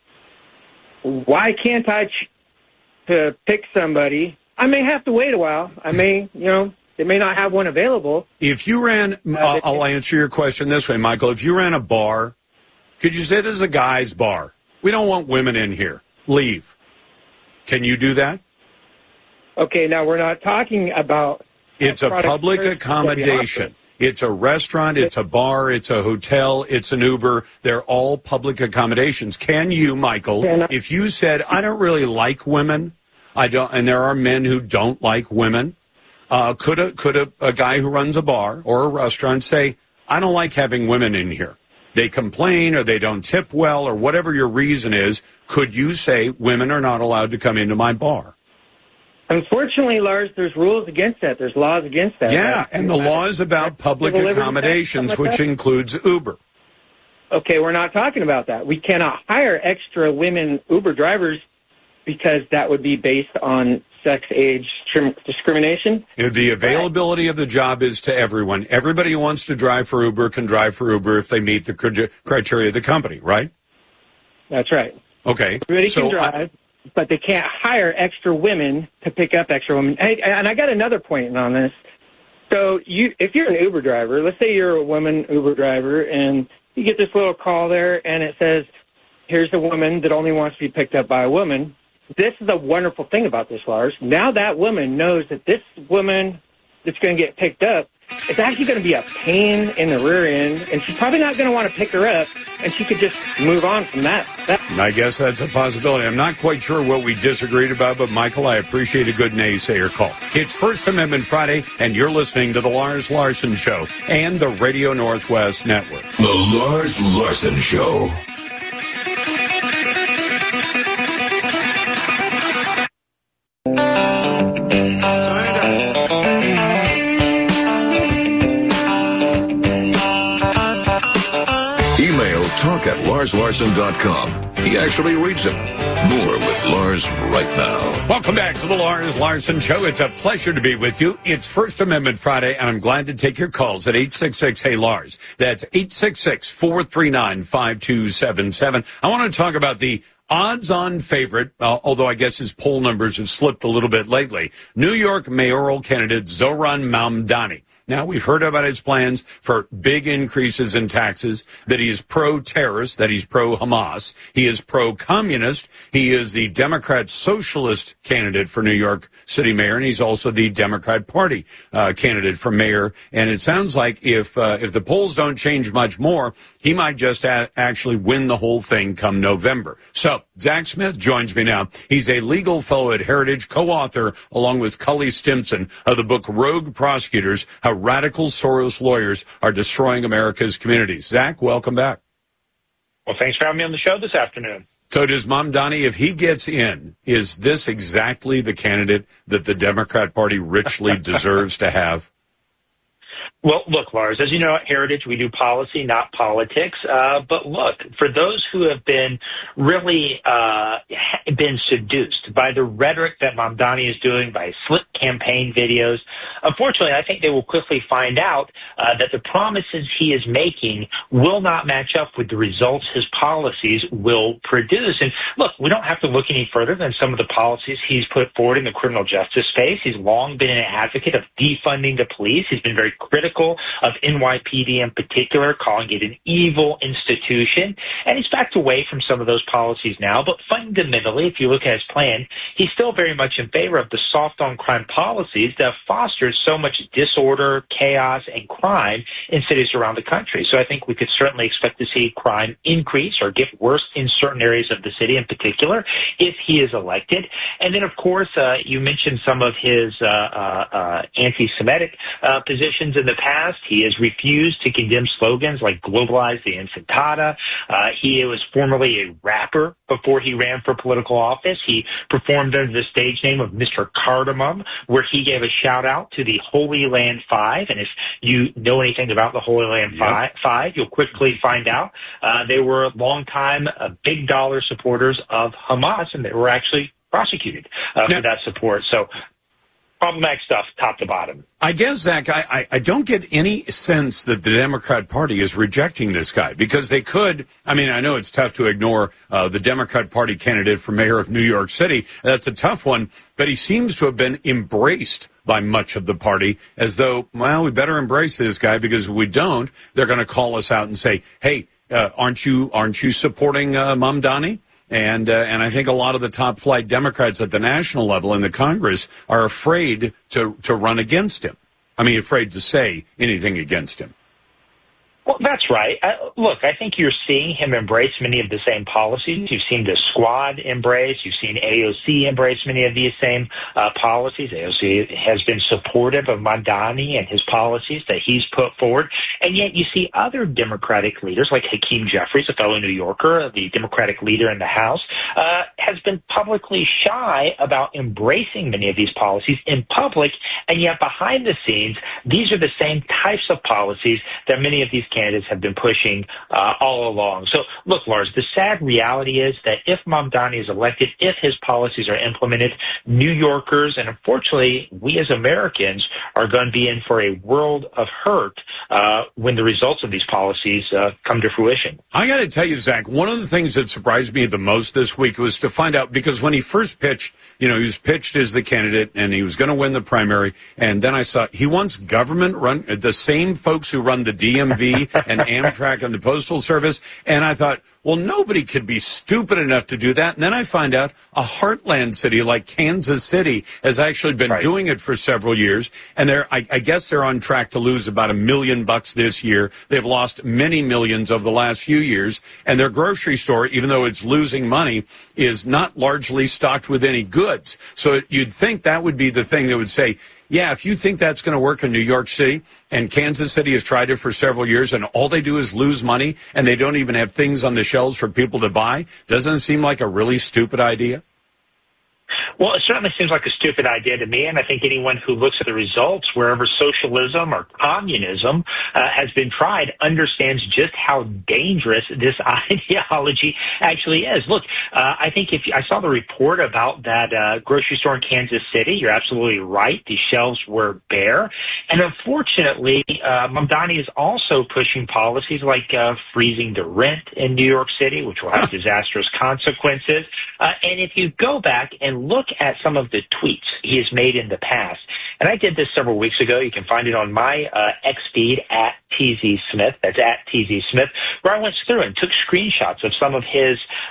Why can't I ch- to pick somebody? I may have to wait a while. I may, you know, they may not have one available. If you ran, uh, I'll answer your question this way, Michael. If you ran a bar, could you say this is a guy's bar? We don't want women in here. Leave. Can you do that? Okay, now we're not talking about. It's a product public service that we offer. accommodation. It's a restaurant, it's a bar, it's a hotel, it's an Uber. They're all public accommodations. Can you, Michael, if you said, I don't really like women, I don't, and there are men who don't like women, uh, could a, could a, a guy who runs a bar or a restaurant say, I don't like having women in here? They complain or they don't tip well or whatever your reason is. Could you say women are not allowed to come into my bar? Unfortunately, Lars, there's rules against that. There's laws against that. Yeah, right? and the law is about public Civil liberties Act, accommodations, something like which that? includes Uber. Okay, we're not talking about that. We cannot hire extra women Uber drivers because that would be based on sex, age trim- discrimination. The availability of the job is to everyone. Everybody who wants to drive for Uber can drive for Uber if they meet the cri- criteria of the company, right? That's right. Okay. Everybody so can drive, but they can't hire extra women to pick up extra women. Hey, and I got another point on this. So you, if you're an Uber driver, let's say you're a woman Uber driver, and you get this little call there, and it says, here's a woman that only wants to be picked up by a woman. This is a wonderful thing about this, Lars. Now that woman knows that this woman that's going to get picked up is actually going to be a pain in the rear end, and she's probably not going to want to pick her up, and she could just move on from that. that. I guess that's a possibility. I'm not quite sure what we disagreed about, but Michael, I appreciate a good naysayer call. It's First Amendment Friday, and you're listening to the Lars Larson Show and the Radio Northwest Network. The Lars Larson Show. Email talk at lars larson dot com. He actually reads them. More with Lars right now. Welcome back to the Lars Larson Show. It's a pleasure to be with you. It's First Amendment Friday, and I'm glad to take your calls at eight six six, hey Lars. That's eight six six, four three nine, five two seven seven. I want to talk about the odds-on favorite, uh, although I guess his poll numbers have slipped a little bit lately, New York mayoral candidate Zohran Mamdani. Now, we've heard about his plans for big increases in taxes, that he is pro-terrorist, that he's pro-Hamas, he is pro-communist, he is the Democrat socialist candidate for New York City mayor, and he's also the Democrat Party uh, candidate for mayor. And it sounds like if uh, if the polls don't change much more, he might just a- actually win the whole thing come November. So So, Zach Smith joins me now. He's a legal fellow at Heritage, co-author, along with Cully Stimson, of the book Rogue Prosecutors, How Radical Soros Lawyers Are Destroying America's Communities. Zach, welcome back. Well, thanks for having me on the show this afternoon. So does Mamdani, if he gets in, is this exactly the candidate that the Democrat Party richly deserves to have? Well, look, Lars, as you know, at Heritage, we do policy, not politics. Uh, but look, for those who have been really uh, been seduced by the rhetoric that Mamdani is doing, by slick campaign videos, unfortunately, I think they will quickly find out uh, that the promises he is making will not match up with the results his policies will produce. And look, we don't have to look any further than some of the policies he's put forward in the criminal justice space. He's long been an advocate of defunding the police. He's been very critical of N Y P D in particular, calling it an evil institution. And he's backed away from some of those policies now. But fundamentally, if you look at his plan, he's still very much in favor of the soft on crime policies that have fostered so much disorder, chaos, and crime in cities around the country. So I think we could certainly expect to see crime increase or get worse in certain areas of the city in particular if he is elected. And then, of course, uh, you mentioned some of his uh, uh, uh, anti-Semitic uh, positions in the past. He has refused to condemn slogans like globalize the infantada. Uh, he was formerly a rapper before he ran for political office. He performed under the stage name of Mister Cardamom, where he gave a shout out to the Holy Land Five. And if you know anything about the Holy Land yep. Five, you'll quickly find out uh, they were longtime uh, big dollar supporters of Hamas, and they were actually prosecuted uh, now, for that support. So problematic stuff, top to bottom. I guess, Zach, I, I, I don't get any sense that the Democrat Party is rejecting this guy, because they could. I mean, I know it's tough to ignore uh, the Democrat Party candidate for mayor of New York City. That's a tough one, but he seems to have been embraced by much of the party as though, well, we better embrace this guy, because if we don't, they're going to call us out and say, hey, uh, aren't you aren't you supporting uh, Mamdani? And uh, and I think a lot of the top flight Democrats at the national level in the Congress are afraid to, to run against him. I mean, afraid to say anything against him. Well, that's right. Uh, look, I think you're seeing him embrace many of the same policies. You've seen the Squad embrace. You've seen A O C embrace many of these same uh, policies. A O C has been supportive of Mamdani and his policies that he's put forward. And yet you see other Democratic leaders like Hakeem Jeffries, a fellow New Yorker, the Democratic leader in the House, uh, has been publicly shy about embracing many of these policies in public. And yet behind the scenes, these are the same types of policies that many of these candidates have been pushing uh, all along. So, look, Lars, the sad reality is that if Mamdani is elected, if his policies are implemented, New Yorkers and, unfortunately, we as Americans are going to be in for a world of hurt uh, when the results of these policies uh, come to fruition. I got to tell you, Zach, one of the things that surprised me the most this week was to find out, because when he first pitched, you know, he was pitched as the candidate and he was going to win the primary, and then I saw he wants government run, the same folks who run the D M V and Amtrak and the Postal Service. And I thought, well, nobody could be stupid enough to do that. And then I find out a heartland city like Kansas City has actually been right. doing it for several years. And they're, I, I guess they're on track to lose about a million bucks this year. They've lost many millions over the last few years. And their grocery store, even though it's losing money, is not largely stocked with any goods. So you'd think that would be the thing that would say, yeah, if you think that's going to work in New York City, and Kansas City has tried it for several years, and all they do is lose money, and they don't even have things on the shelves for people to buy, doesn't it seem like a really stupid idea? Well, it certainly seems like a stupid idea to me, and I think anyone who looks at the results wherever socialism or communism uh, has been tried understands just how dangerous this ideology actually is. Look, uh, I think if I saw the report about that uh, grocery store in Kansas City, you're absolutely right. The shelves were bare. And unfortunately, uh, Mamdani is also pushing policies like uh, freezing the rent in New York City, which will have disastrous consequences. Uh, and if you go back and look at some of the tweets he has made in the past, and I did this several weeks ago. You can find it on my uh, X feed at T Z Smith. That's at T Z Smith, where I went through and took screenshots of some of his uh,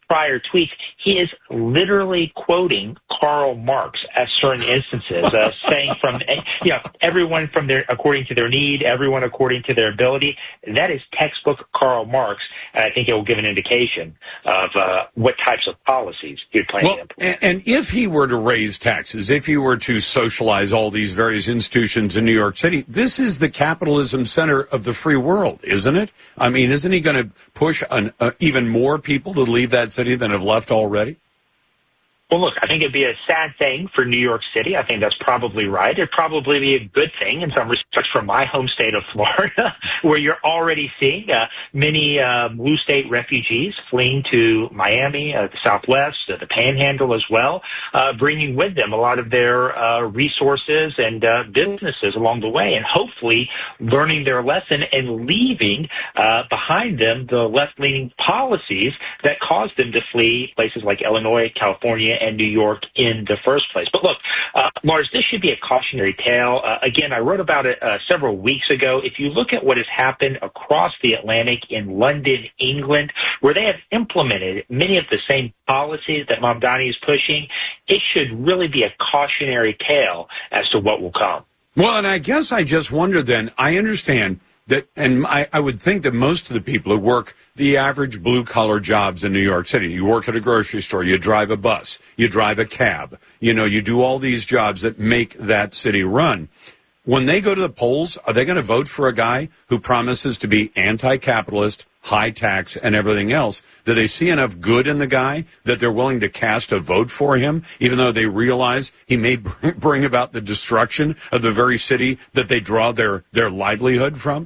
prior tweets, he is literally quoting Karl Marx at certain instances, uh, saying from, you know, everyone from their, according to their need, everyone according to their ability. That is textbook Karl Marx, and I think it will give an indication of uh, what types of policies he'd plan well, to implement. And, and if he were to raise taxes, if he were to socialize all these various institutions in New York City, this is the capitalism center of the free world, isn't it? I mean, isn't he going to push an, uh, even more people to leave that city than have left already? Well, look, I think it'd be a sad thing for New York City. I think that's probably right. It'd probably be a good thing in some respects for my home state of Florida, where you're already seeing uh, many uh, blue state refugees fleeing to Miami, uh, the Southwest, uh, the Panhandle as well, uh, bringing with them a lot of their uh, resources and uh, businesses along the way, and hopefully learning their lesson and leaving uh, behind them the left-leaning policies that caused them to flee places like Illinois, California, and New York in the first place. But look, uh, Lars, this should be a cautionary tale. Uh, again, I wrote about it uh, several weeks ago. If you look at what has happened across the Atlantic in London, England, where they have implemented many of the same policies that Mamdani is pushing, it should really be a cautionary tale as to what will come. Well, and I guess I just wonder then, I understand that, and I, I would think that most of the people who work the average blue-collar jobs in New York City, you work at a grocery store, you drive a bus, you drive a cab, you know, you do all these jobs that make that city run. When they go to the polls, are they going to vote for a guy who promises to be anti-capitalist, high tax, and everything else? Do they see enough good in the guy that they're willing to cast a vote for him, even though they realize he may bring about the destruction of the very city that they draw their, their livelihood from?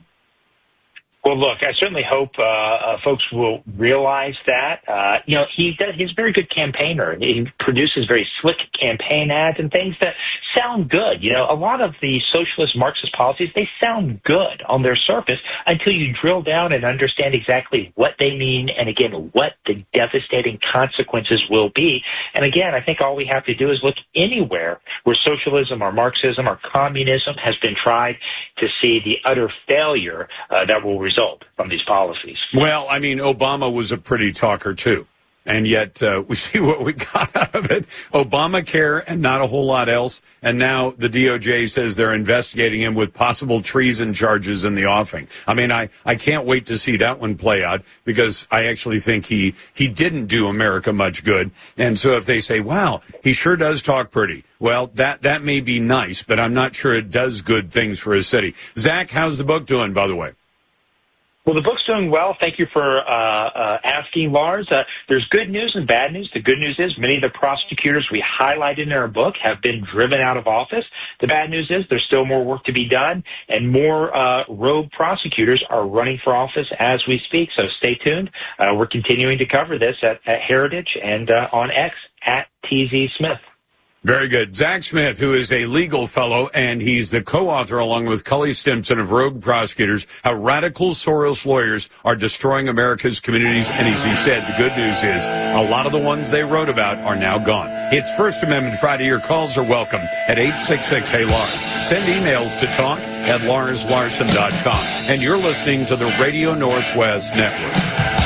Well, look, I certainly hope uh, uh, folks will realize that. Uh, you know, he does, he's a very good campaigner. He produces very slick campaign ads and things that sound good. You know, a lot of the socialist Marxist policies, they sound good on their surface until you drill down and understand exactly what they mean and, again, what the devastating consequences will be. And, again, I think all we have to do is look anywhere where socialism or Marxism or communism has been tried to see the utter failure uh, that will result from these policies. Well, I mean, Obama was a pretty talker, too. And yet uh, we see what we got out of it. Obamacare and not a whole lot else. And now the D O J says they're investigating him with possible treason charges in the offing. I mean, I, I can't wait to see that one play out, because I actually think he, he didn't do America much good. And so if they say, wow, he sure does talk pretty, well, that, that may be nice, but I'm not sure it does good things for his city. Zach, how's the book doing, by the way? Well, the book's doing well. Thank you for uh, uh, asking, Lars. Uh, there's good news and bad news. The good news is many of the prosecutors we highlighted in our book have been driven out of office. The bad news is there's still more work to be done, and more uh, rogue prosecutors are running for office as we speak. So stay tuned. Uh, we're continuing to cover this at, at Heritage and uh, on X at T Z Smith. Very good. Zach Smith, who is a legal fellow, and he's the co-author, along with Cully Stimson, of Rogue Prosecutors, How Radical Soros Lawyers Are Destroying America's Communities. And as he said, the good news is a lot of the ones they wrote about are now gone. It's First Amendment Friday. Your calls are welcome at eight six six, hey Lars. Send emails to talk at lars larson dot com. And you're listening to the Radio Northwest Network.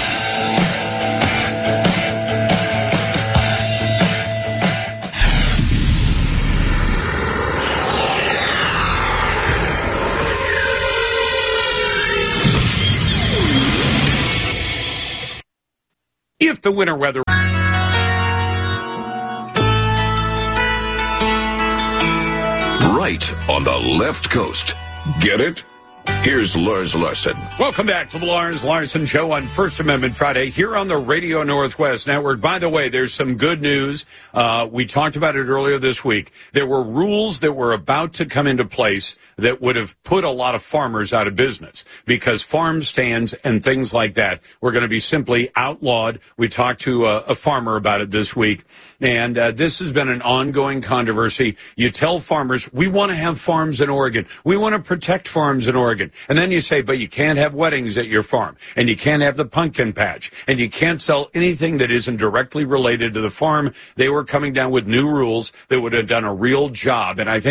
If the winter weather... Right on the left coast. Get it? Here's Lars Larson. Welcome back to the Lars Larson Show on First Amendment Friday here on the Radio Northwest Network. By the way, there's some good news. Uh, we talked about it earlier this week. There were rules that were about to come into place that would have put a lot of farmers out of business, because farm stands and things like that were going to be simply outlawed. We talked to a, a farmer about it this week, and uh, this has been an ongoing controversy. You tell farmers, we want to have farms in Oregon. We want to protect farms in Oregon. And then you say, but you can't have weddings at your farm, and you can't have the pumpkin patch, and you can't sell anything that isn't directly related to the farm. They were coming down with new rules that would have done a real job. And I think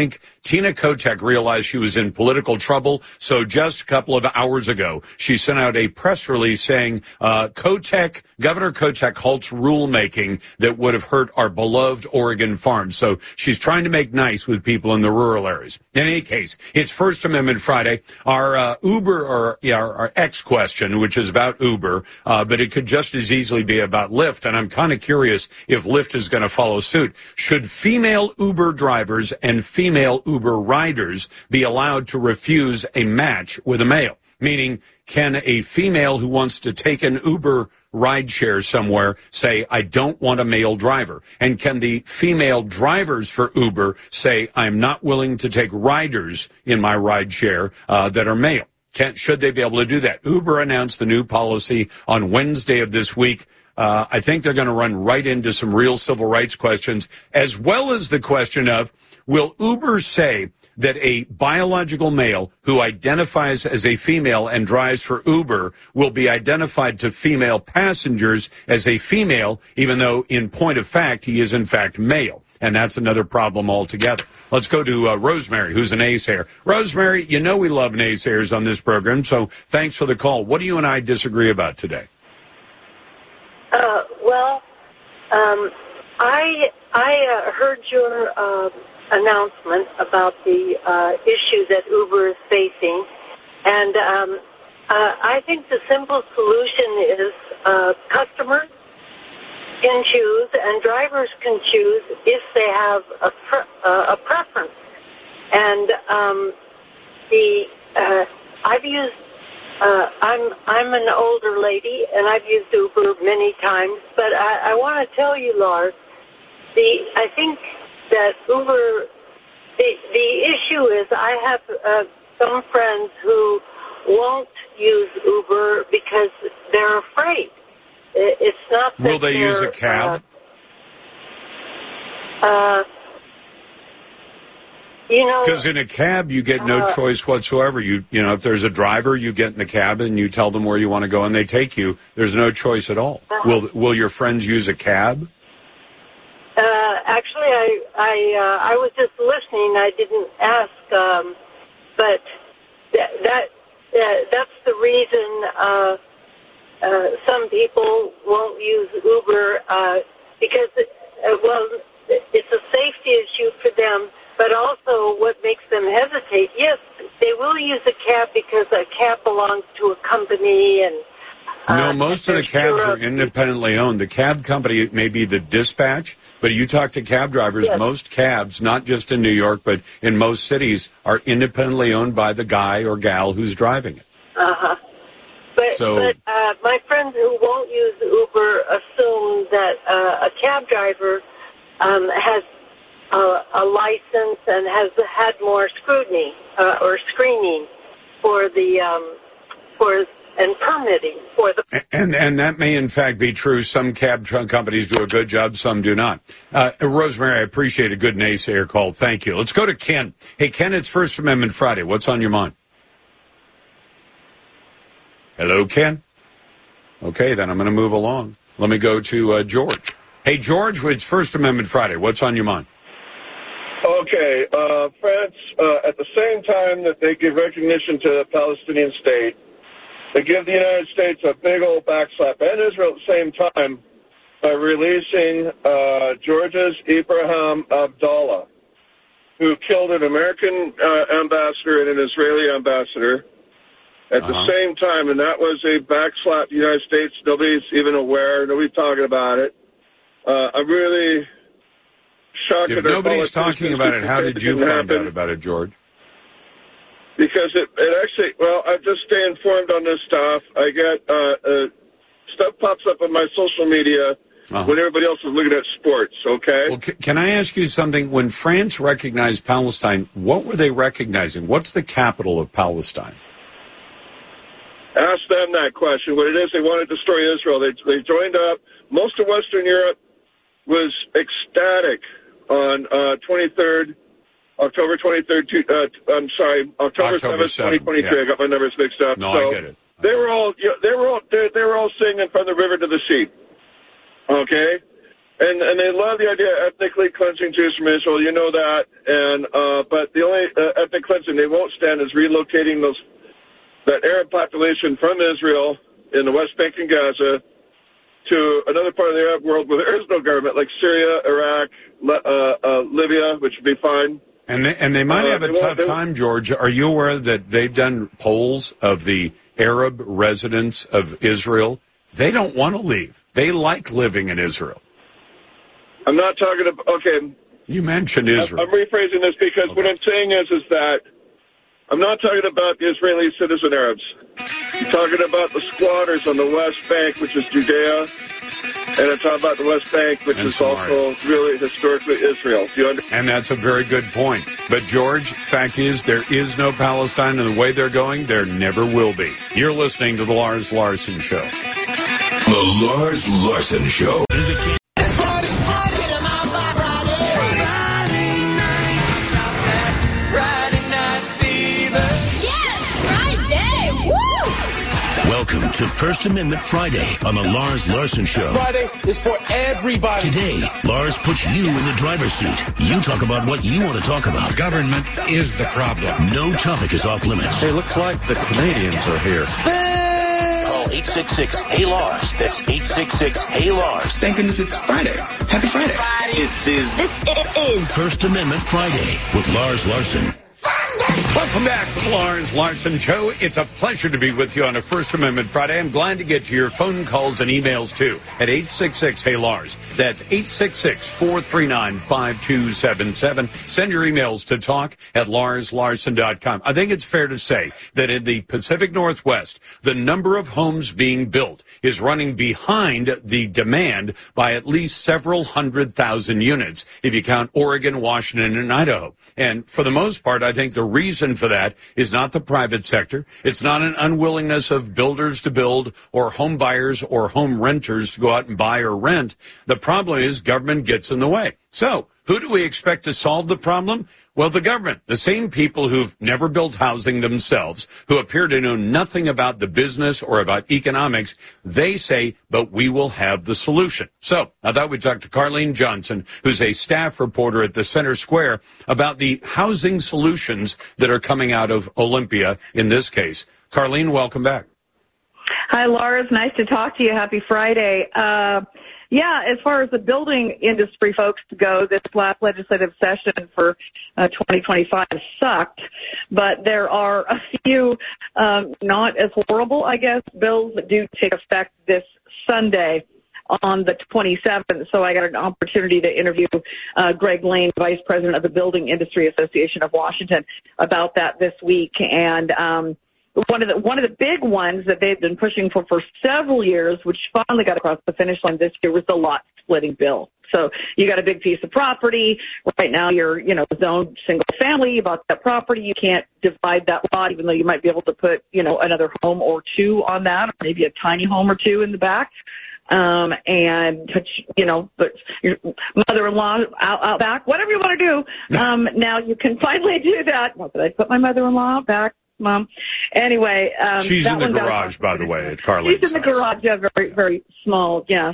Tina Kotek realized she was in political trouble, so just a couple of hours ago, she sent out a press release saying uh, Kotek, Governor Kotek halts rulemaking that would have hurt our beloved Oregon farms. So she's trying to make nice with people in the rural areas. In any case, it's First Amendment Friday. Our uh, Uber or yeah, our, our X question, which is about Uber, uh, but it could just as easily be about Lyft. And I'm kind of curious if Lyft is going to follow suit. Should female Uber drivers and female Uber riders be allowed to refuse a match with a male? Meaning, can a female who wants to take an Uber rideshare somewhere say, I don't want a male driver? And can the female drivers for Uber say, I'm not willing to take riders in my rideshare uh, that are male? Can, should they be able to do that? Uber announced the new policy on Wednesday of this week. Uh, I think they're going to run right into some real civil rights questions, as well as the question of, will Uber say that a biological male who identifies as a female and drives for Uber will be identified to female passengers as a female, even though in point of fact he is in fact male? And that's another problem altogether. Let's go to uh, Rosemary, who's an naysayer. Rosemary, you know we love naysayers on this program, so thanks for the call. What do you and I disagree about today? Uh, well, um, I I uh, heard your uh, announcement about the uh, issue that Uber is facing, and um, uh, I think the simple solution is uh, customers can choose and drivers can choose if they have a pre- uh, a preference. And um, the uh, I've used. Uh, I'm I'm an older lady, and I've used Uber many times. But I, I want to tell you, Lars, the I think that Uber, the the issue is I have uh, some friends who won't use Uber because they're afraid. It's not. That Will they use a cab? Uh, uh, You know, because in a cab you get no uh, choice whatsoever. You you know, if there's a driver, you get in the cab and you tell them where you want to go, and they take you. There's no choice at all. Uh-huh. Will Will your friends use a cab? Uh, actually, I I uh, I was just listening. I didn't ask, um, but that, that uh, that's the reason uh, uh, some people won't use Uber uh, because uh, well, it's a safety issue for them. But also what makes them hesitate, yes, they will use a cab because a cab belongs to a company. and uh, No, most of the cabs sure are independently owned. The cab company may be the dispatch, but you talk to cab drivers, yes. Most cabs, not just in New York, but in most cities, are independently owned by the guy or gal who's driving it. Uh-huh. But, so, but uh, my friends who won't use Uber assume that uh, a cab driver um, has Uh, a license and has had more scrutiny uh, or screening for the um, for and permitting for the. And and that may in fact be true. Some cab truck companies do a good job, some do not. Uh, Rosemary, I appreciate a good naysayer call. Thank you. Let's go to Ken. Hey, Ken, it's First Amendment Friday. What's on your mind? Hello, Ken. Okay, then I'm going to move along. Let me go to uh, George. Hey, George, it's First Amendment Friday. What's on your mind? Okay, uh, France, uh, at the same time that they give recognition to the Palestinian state, they give the United States a big old backslap, and Israel at the same time, by releasing uh, Georgia's Ibrahim Abdallah, who killed an American uh, ambassador and an Israeli ambassador at uh-huh. the same time, and that was a backslap to the United States. Nobody's even aware. Nobody's talking about it. Uh, I'm really... If nobody's talking about it, how did you find out about it, George? Because it, it actually, well, I just stay informed on this stuff. I get, uh, uh, stuff pops up on my social media uh-huh. when everybody else is looking at sports, okay? Well, c- can I ask you something? When France recognized Palestine, what were they recognizing? What's the capital of Palestine? Ask them that question. What it is, they want to destroy Israel. They, they joined up. Most of Western Europe was ecstatic on uh, twenty-third, October twenty-third, uh, I'm sorry, October seventh, twenty twenty-three. Yeah. I got my numbers mixed up. No, so I get it. They were all, you know, they were all, they, they were all singing from the river to the sea. Okay, And and they love the idea of ethnically cleansing Jews from Israel. You know that. And uh, but the only uh, ethnic cleansing they won't stand is relocating those that Arab population from Israel in the West Bank and Gaza to another part of the Arab world where there is no government, like Syria, Iraq, uh, uh, Libya, which would be fine. And they, and they might Uh, have a they tough won't- they- time, George. Are you aware that they've done polls of the Arab residents of Israel? They don't want to leave. They like living in Israel. I'm not talking about, okay. You mentioned Israel. I'm rephrasing this because what I'm saying is, is that I'm not talking about the Israeli citizen Arabs. I'm talking about the squatters on the West Bank, which is Judea, and I'm talking about the West Bank, which And is Samaria. also really historically Israel. Do you understand? And that's a very good point. But, George, fact is, there is no Palestine, and the way they're going, there never will be. You're listening to The Lars Larson Show. The Lars Larson Show. Welcome to First Amendment Friday on the Lars Larson Show. Friday is for everybody. Today, Lars puts you in the driver's seat. You talk about what you want to talk about. Government is the problem. No topic is off limits. Hey, looks like the Canadians are here. Call eight six six, H E Y, Lars. That's eight six six, H E Y, Lars. Thank goodness it's Friday. Happy Friday. This is this is First Amendment Friday with Lars Larson. Welcome back to the Lars Larson Show. It's a pleasure to be with you on a First Amendment Friday. I'm glad to get to your phone calls and emails, too, at eight six six, H E Y, Lars. That's eight six six, four three nine, five two seven seven. Send your emails to talk at lars larson dot com. I think it's fair to say that in the Pacific Northwest, the number of homes being built is running behind the demand by at least several hundred thousand units, if you count Oregon, Washington, and Idaho. And for the most part, I think the reason for that is not the private sector. It's not an unwillingness of builders to build or home buyers or home renters to go out and buy or rent. The problem is government gets in the way. So who do we expect to solve the problem? Well, the government, the same people who've never built housing themselves, who appear to know nothing about the business or about economics, they say, but we will have the solution. So I thought we'd talk to Carlene Johnson, who's a staff reporter at the Center Square, about the housing solutions that are coming out of Olympia in this case. Carlene, welcome back. Hi, Lars. Nice to talk to you. Happy Friday. Uh, yeah, as far as the building industry folks go, this last legislative session for uh, twenty twenty-five sucked, but there are a few um, not as horrible, I guess, bills that do take effect this Sunday on the twenty-seventh. So I got an opportunity to interview uh, Greg Lane, Vice President of the Building Industry Association of Washington, about that this week. And um, one of the one of the big ones that they've been pushing for for several years, which finally got across the finish line this year, was the lot splitting bill. So you got a big piece of property. Right now you're, you know, zoned single family. You bought that property. You can't divide that lot, even though you might be able to put, you know, another home or two on that, or maybe a tiny home or two in the back. Um, and, you know, but your mother-in-law out, out back, whatever you want to do. Um, now you can finally do that. Not that I put my mother-in-law out back, Mom. Anyway, um, She's that in the one's out. garage, by the way, at Carlene's She's in the house. garage, yeah, very, very small, yeah.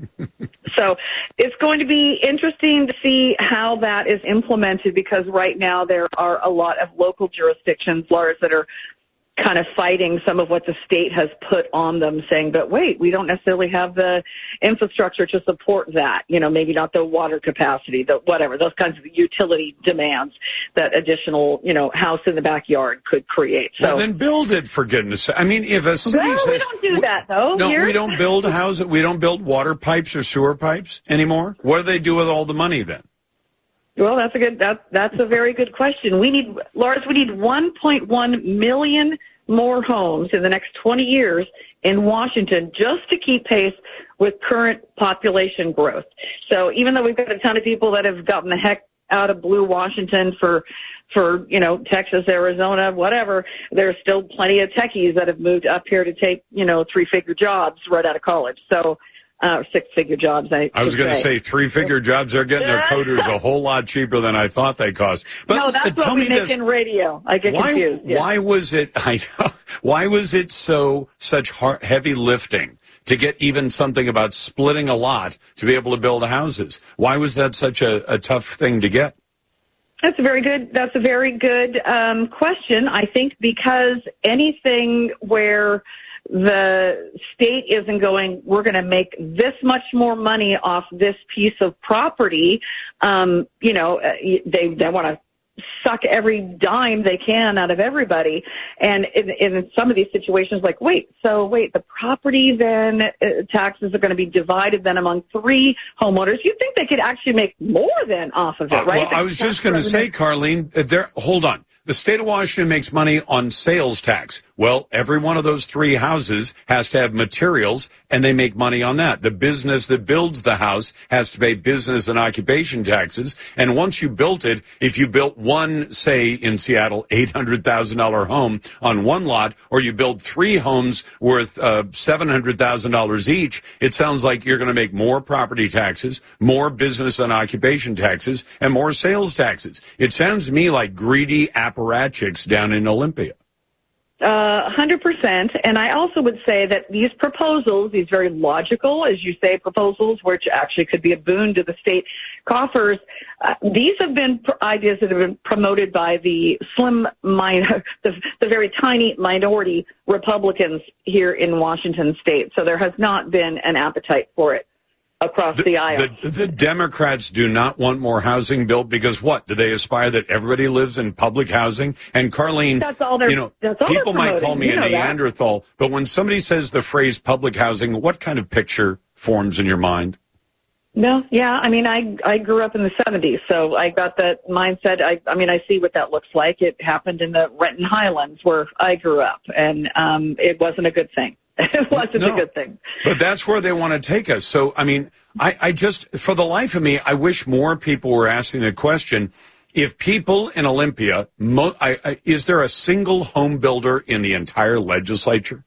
So it's going to be interesting to see how that is implemented, because right now there are a lot of local jurisdictions, Lars, that are kind of fighting some of what the state has put on them, saying, but wait, we don't necessarily have the infrastructure to support that. You know, maybe not the water capacity, the whatever, those kinds of utility demands that additional, you know, house in the backyard could create. So Well, then build it, for goodness sake. I mean, if a city well, says... we don't do that, though. No, here. we don't build houses. We don't build water pipes or sewer pipes anymore. What do they do with all the money then? Well, that's a good, that, that's a very good question. We need, Lars, we need one point one million more homes in the next twenty years in Washington just to keep pace with current population growth. So even though we've got a ton of people that have gotten the heck out of blue Washington for, for, you know, Texas, Arizona, whatever, there's still plenty of techies that have moved up here to take, you know, three-figure jobs right out of college. So, Uh, six-figure jobs, I I was going to say. say three-figure jobs. They're getting their coders a whole lot cheaper than I thought they cost. But no, that's tell what we me make this. in radio. I get why, confused. Yeah. Why was it? I know, why was it so such hard, heavy lifting to get even something about splitting a lot to be able to build houses. Why was that such a, a tough thing to get? That's a very good, that's a very good um, question. I think because anything where the state isn't going, we're going to make this much more money off this piece of property, um, you know, they, they want to suck every dime they can out of everybody. And in, in some of these situations, like, wait, so wait, the property then uh, taxes are going to be divided then among three homeowners. You'd think they could actually make more than off of it, uh, right? Well, I was just going to say, Carlene, there, hold on. The state of Washington makes money on sales tax. Well, every one of those three houses has to have materials, and they make money on that. The business that builds the house has to pay business and occupation taxes. And once you built it, if you built one, say, in Seattle, eight hundred thousand dollars home on one lot, or you build three homes worth uh, seven hundred thousand dollars each, it sounds like you're going to make more property taxes, more business and occupation taxes, and more sales taxes. It sounds to me like greedy apparatchiks down in Olympia. Uh, one hundred percent. And I also would say that these proposals, these very logical, as you say, proposals, which actually could be a boon to the state coffers, uh, these have been pr- ideas that have been promoted by the slim, min- the, the very tiny minority Republicans here in Washington state. So there has not been an appetite for it across the, the aisle. The, the Democrats do not want more housing built because what? Do they aspire that everybody lives in public housing? And Carlene, that's all they're, you know, that's all people might call me you a Neanderthal, that. But when somebody says the phrase public housing, what kind of picture forms in your mind? No, yeah, I mean, I I grew up in the seventies, so I got that mindset. I I mean, I see what that looks like. It happened in the Renton Highlands where I grew up, and um, it wasn't a good thing. It wasn't no, a good thing. But that's where they want to take us. So, I mean, I, I just, for the life of me, I wish more people were asking the question, if people in Olympia, mo- I, I, is there a single home builder in the entire legislature?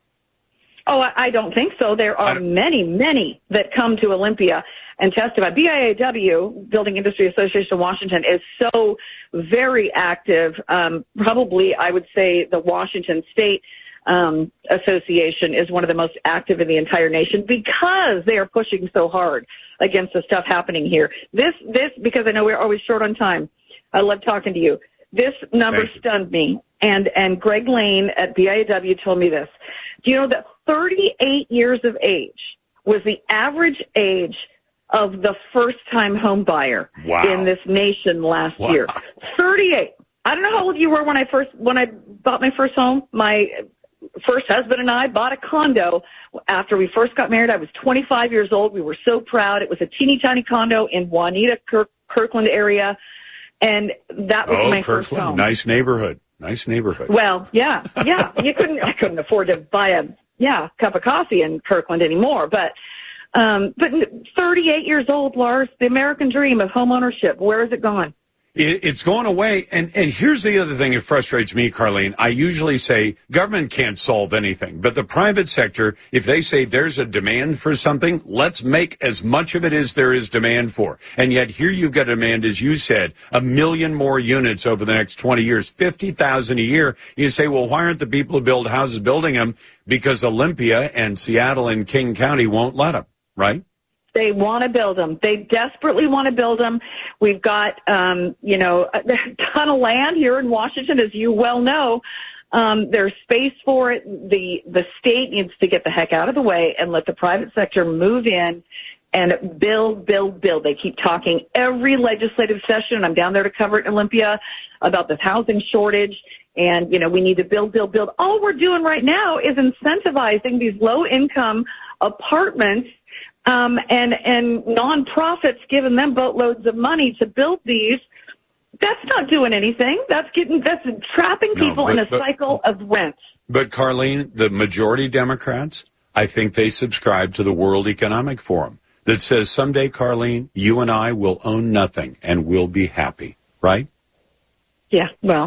Oh, I, I don't think so. There are many, many that come to Olympia and testify. B I A W, Building Industry Association of Washington, is so very active. Um, probably, I would say, the Washington State Um, association is one of the most active in the entire nation because they are pushing so hard against the stuff happening here. This, this, because I know we're always short on time. I love talking to you. This number stunned me. And, and Greg Lane at B I A W told me this. Do you know that thirty-eight years of age was the average age of the first time home buyer wow. in this nation last wow. year? thirty-eight. I don't know how old you were when I first, when I bought my first home. My first husband and I bought a condo after we first got married. I was twenty-five years old. We were so proud. It was a teeny tiny condo in Juanita, Kirk, Kirkland area. And that was oh, my Kirkland. first home. Nice neighborhood. Nice neighborhood. Well, yeah, yeah. You couldn't, I couldn't afford to buy a, yeah, cup of coffee in Kirkland anymore. But, um, but thirty-eight years old, Lars, the American dream of home ownership. Where is it gone? It's going away. And, and here's the other thing that frustrates me, Carlene. I usually say government can't solve anything, but the private sector, if they say there's a demand for something, let's make as much of it as there is demand for. And yet here you've got a demand, as you said, a million more units over the next twenty years, fifty thousand a year. You say, well, why aren't the people who build houses building them? Because Olympia and Seattle and King County won't let them, right? They want to build them. They desperately want to build them. We've got, um, you know, a ton of land here in Washington, as you well know. Um, there's space for it. The the state needs to get the heck out of the way and let the private sector move in and build, build, build. They keep talking every legislative session, and I'm down there to cover it in Olympia, about this housing shortage. And, you know, we need to build, build, build. All we're doing right now is incentivizing these low-income apartments Um, and, and nonprofits giving them boatloads of money to build these. That's not doing anything. That's getting, that's trapping people no, but, in a but, cycle of rent. But Carlene, the majority Democrats, I think they subscribe to the World Economic Forum that says someday, Carlene, you and I will own nothing and we'll be happy, right? Yeah, well,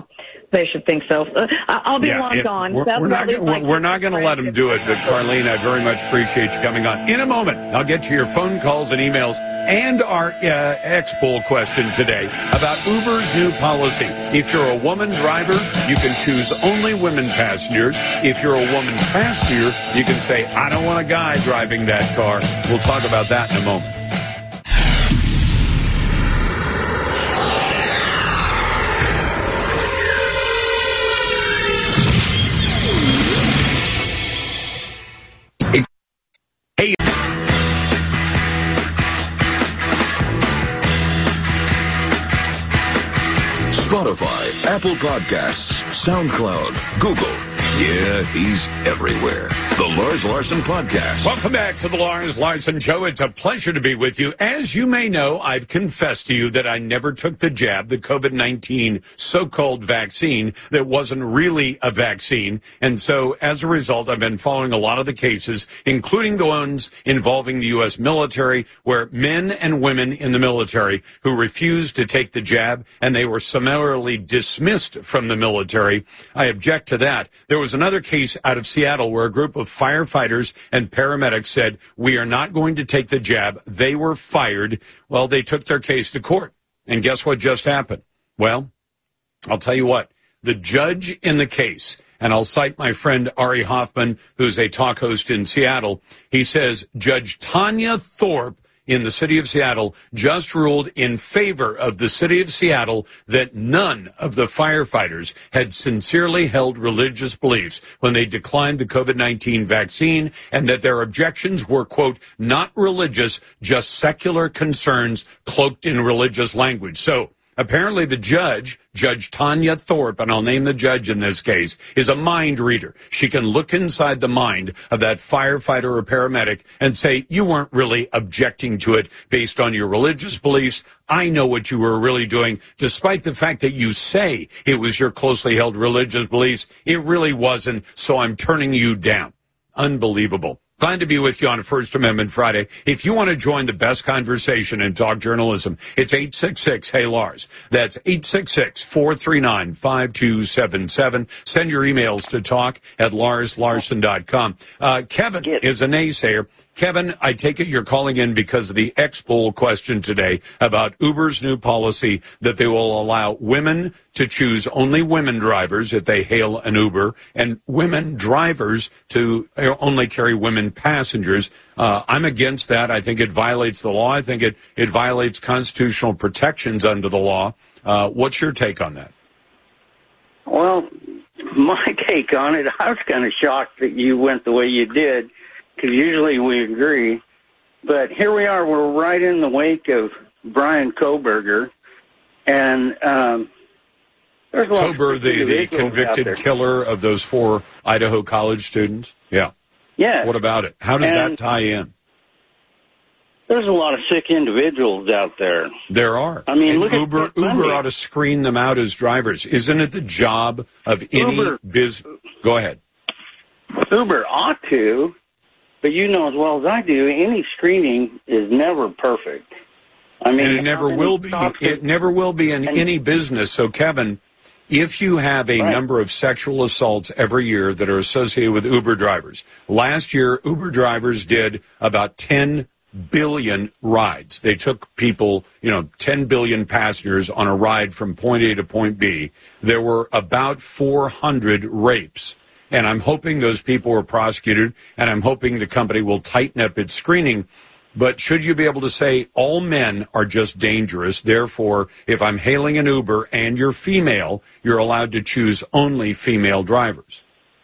they should think so. Uh, I'll be yeah, long it, gone. We're, we're not, we're, we're not going to let them do it, but Carlene, I very much appreciate you coming on. In a moment, I'll get to your phone calls and emails and our uh, X-Poll question today about Uber's new policy. If you're a woman driver, you can choose only women passengers. If you're a woman passenger, you can say, I don't want a guy driving that car. We'll talk about that in a moment. Hey. Spotify, Apple Podcasts, SoundCloud, Google. Yeah, he's everywhere. The Lars Larson Podcast. Welcome back to the Lars Larson Show. It's a pleasure to be with you. As you may know, I've confessed to you that I never took the jab, the COVID nineteen so-called vaccine that wasn't really a vaccine. And so, as a result, I've been following a lot of the cases, including the ones involving the U S military, where men and women in the military who refused to take the jab, and they were summarily dismissed from the military. I object to that. There was another case out of Seattle where a group of firefighters and paramedics said, we are not going to take the jab. They were fired. Well, they took their case to court. And guess what just happened? Well, I'll tell you what. The judge in the case, and I'll cite my friend Ari Hoffman, who's a talk host in Seattle. He says, Judge Tanya Thorpe in the city of Seattle just ruled in favor of the city of Seattle that none of the firefighters had sincerely held religious beliefs when they declined the COVID nineteen vaccine, and that their objections were, quote, not religious, just secular concerns cloaked in religious language. So apparently the judge, Judge Tanya Thorpe, and I'll name the judge in this case, is a mind reader. She can look inside the mind of that firefighter or paramedic and say, you weren't really objecting to it based on your religious beliefs. I know what you were really doing, despite the fact that you say it was your closely held religious beliefs. It really wasn't, so I'm turning you down. Unbelievable. Glad to be with you on First Amendment Friday. If you want to join the best conversation in talk journalism, it's eight six six, hey Lars. That's eight six six, four three nine, five two seven seven. Send your emails to talk at lars larson dot com. Uh, Kevin is a naysayer. Kevin, I take it you're calling in because of the X-Poll question today about Uber's new policy that they will allow women to choose only women drivers if they hail an Uber, and women drivers to only carry women passengers. Uh, I'm against that. I think it violates the law. I think it, it violates constitutional protections under the law. Uh, what's your take on that? Well, my take on it, I was kind of shocked that you went the way you did, because usually we agree. But here we are. We're right in the wake of Brian Kohberger. And um, there's a lot Kohberger, of the, the convicted killer of those four Idaho college students? Yeah. Yeah. What about it? How does and that tie in? There's a lot of sick individuals out there. There are. I mean, and look Uber, at Uber Uber ought to screen them out as drivers. Isn't it the job of any Uber, biz? Go ahead. Uber ought to, but you know as well as I do, any screening is never perfect. I mean, and it never will be. It never will be in any business. So, Kevin, if you have a right. number of sexual assaults every year that are associated with Uber drivers, last year Uber drivers did about ten billion rides. They took people, you know, ten billion passengers on a ride from point A to point B. There were about four hundred rapes. And I'm hoping those people were prosecuted, and I'm hoping the company will tighten up its screening. But should you be able to say all men are just dangerous, therefore, if I'm hailing an Uber and you're female, you're allowed to choose only female drivers?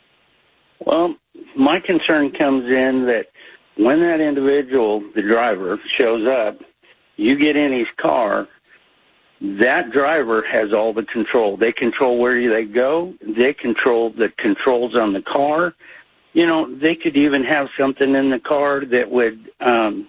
Well, my concern comes in that when that individual, the driver, shows up, you get in his car, that driver has all the control. They control where they go. They control the controls on the car. You know, they could even have something in the car that would um,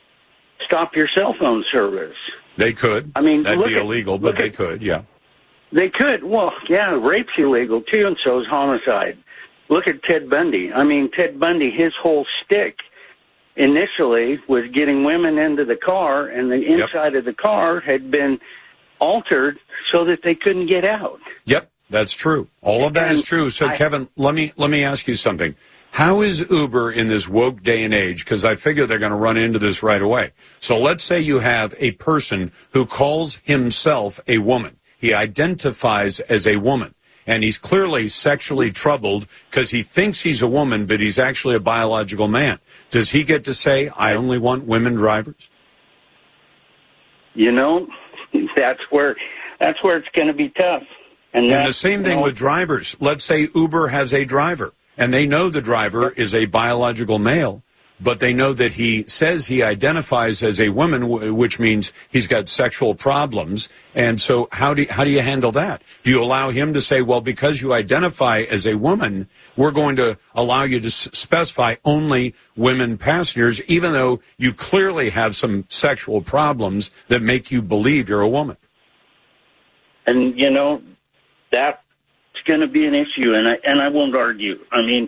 stop your cell phone service. They could. I mean, that'd be at, illegal, but they at, could, yeah. They could. Well, yeah, rape's illegal, too, and so is homicide. Look at Ted Bundy. I mean, Ted Bundy, his whole stick initially was getting women into the car, and the inside yep. of the car had been altered so that they couldn't get out. Yep. That's true. All of that And is true. So, I, Kevin, let me let me ask you something. How is Uber in this woke day and age? Because I figure they're going to run into this right away. So let's say you have a person who calls himself a woman. He identifies as a woman. And he's clearly sexually troubled because he thinks he's a woman, but he's actually a biological man. Does he get to say, I only want women drivers? You know, that's where that's where it's going to be tough. And, and the same thing with drivers. Let's say Uber has a driver, and they know the driver is a biological male, but they know that he says he identifies as a woman, which means he's got sexual problems. And so how do you, how do you handle that? Do you allow him to say, well, because you identify as a woman, we're going to allow you to s- specify only women passengers, even though you clearly have some sexual problems that make you believe you're a woman? And, you know, that's going to be an issue, and I, and I won't argue. I mean,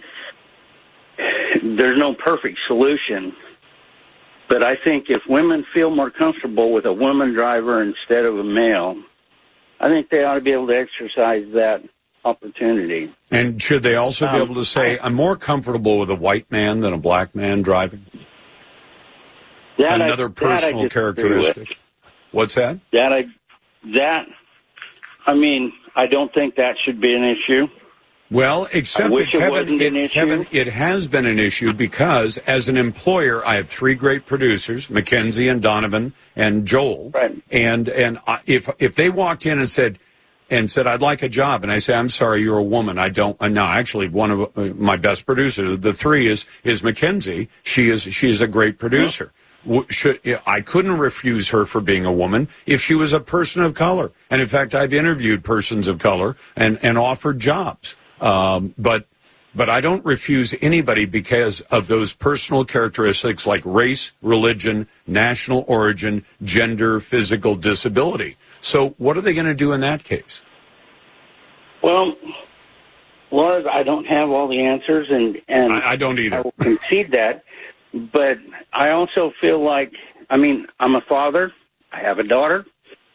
there's no perfect solution, but I think if women feel more comfortable with a woman driver instead of a male, I think they ought to be able to exercise that opportunity. And should they also be um, able to say, I'm more comfortable with a white man than a black man driving? It's another I, personal characteristic. What's that? That I, that, I mean, I don't think that should be an issue. Well, except that, Kevin, it, it, Kevin, it has been an issue because as an employer, I have three great producers, Mackenzie and Donovan and Joel. Right. And and I, if if they walked in and said, and said, I'd like a job, and I say, I'm sorry, you're a woman. I don't, uh, no, actually, one of uh, my best producers, the three is, is Mackenzie. She is, she is a great producer. W- Should, I couldn't refuse her for being a woman if she was a person of color. And in fact, I've interviewed persons of color and, and offered jobs. Um, but, but I don't refuse anybody because of those personal characteristics like race, religion, national origin, gender, physical disability. So what are they going to do in that case? Well, Lars, I don't have all the answers, and, and I, I don't either. I will concede that. But I also feel like, I mean, I'm a father. I have a daughter.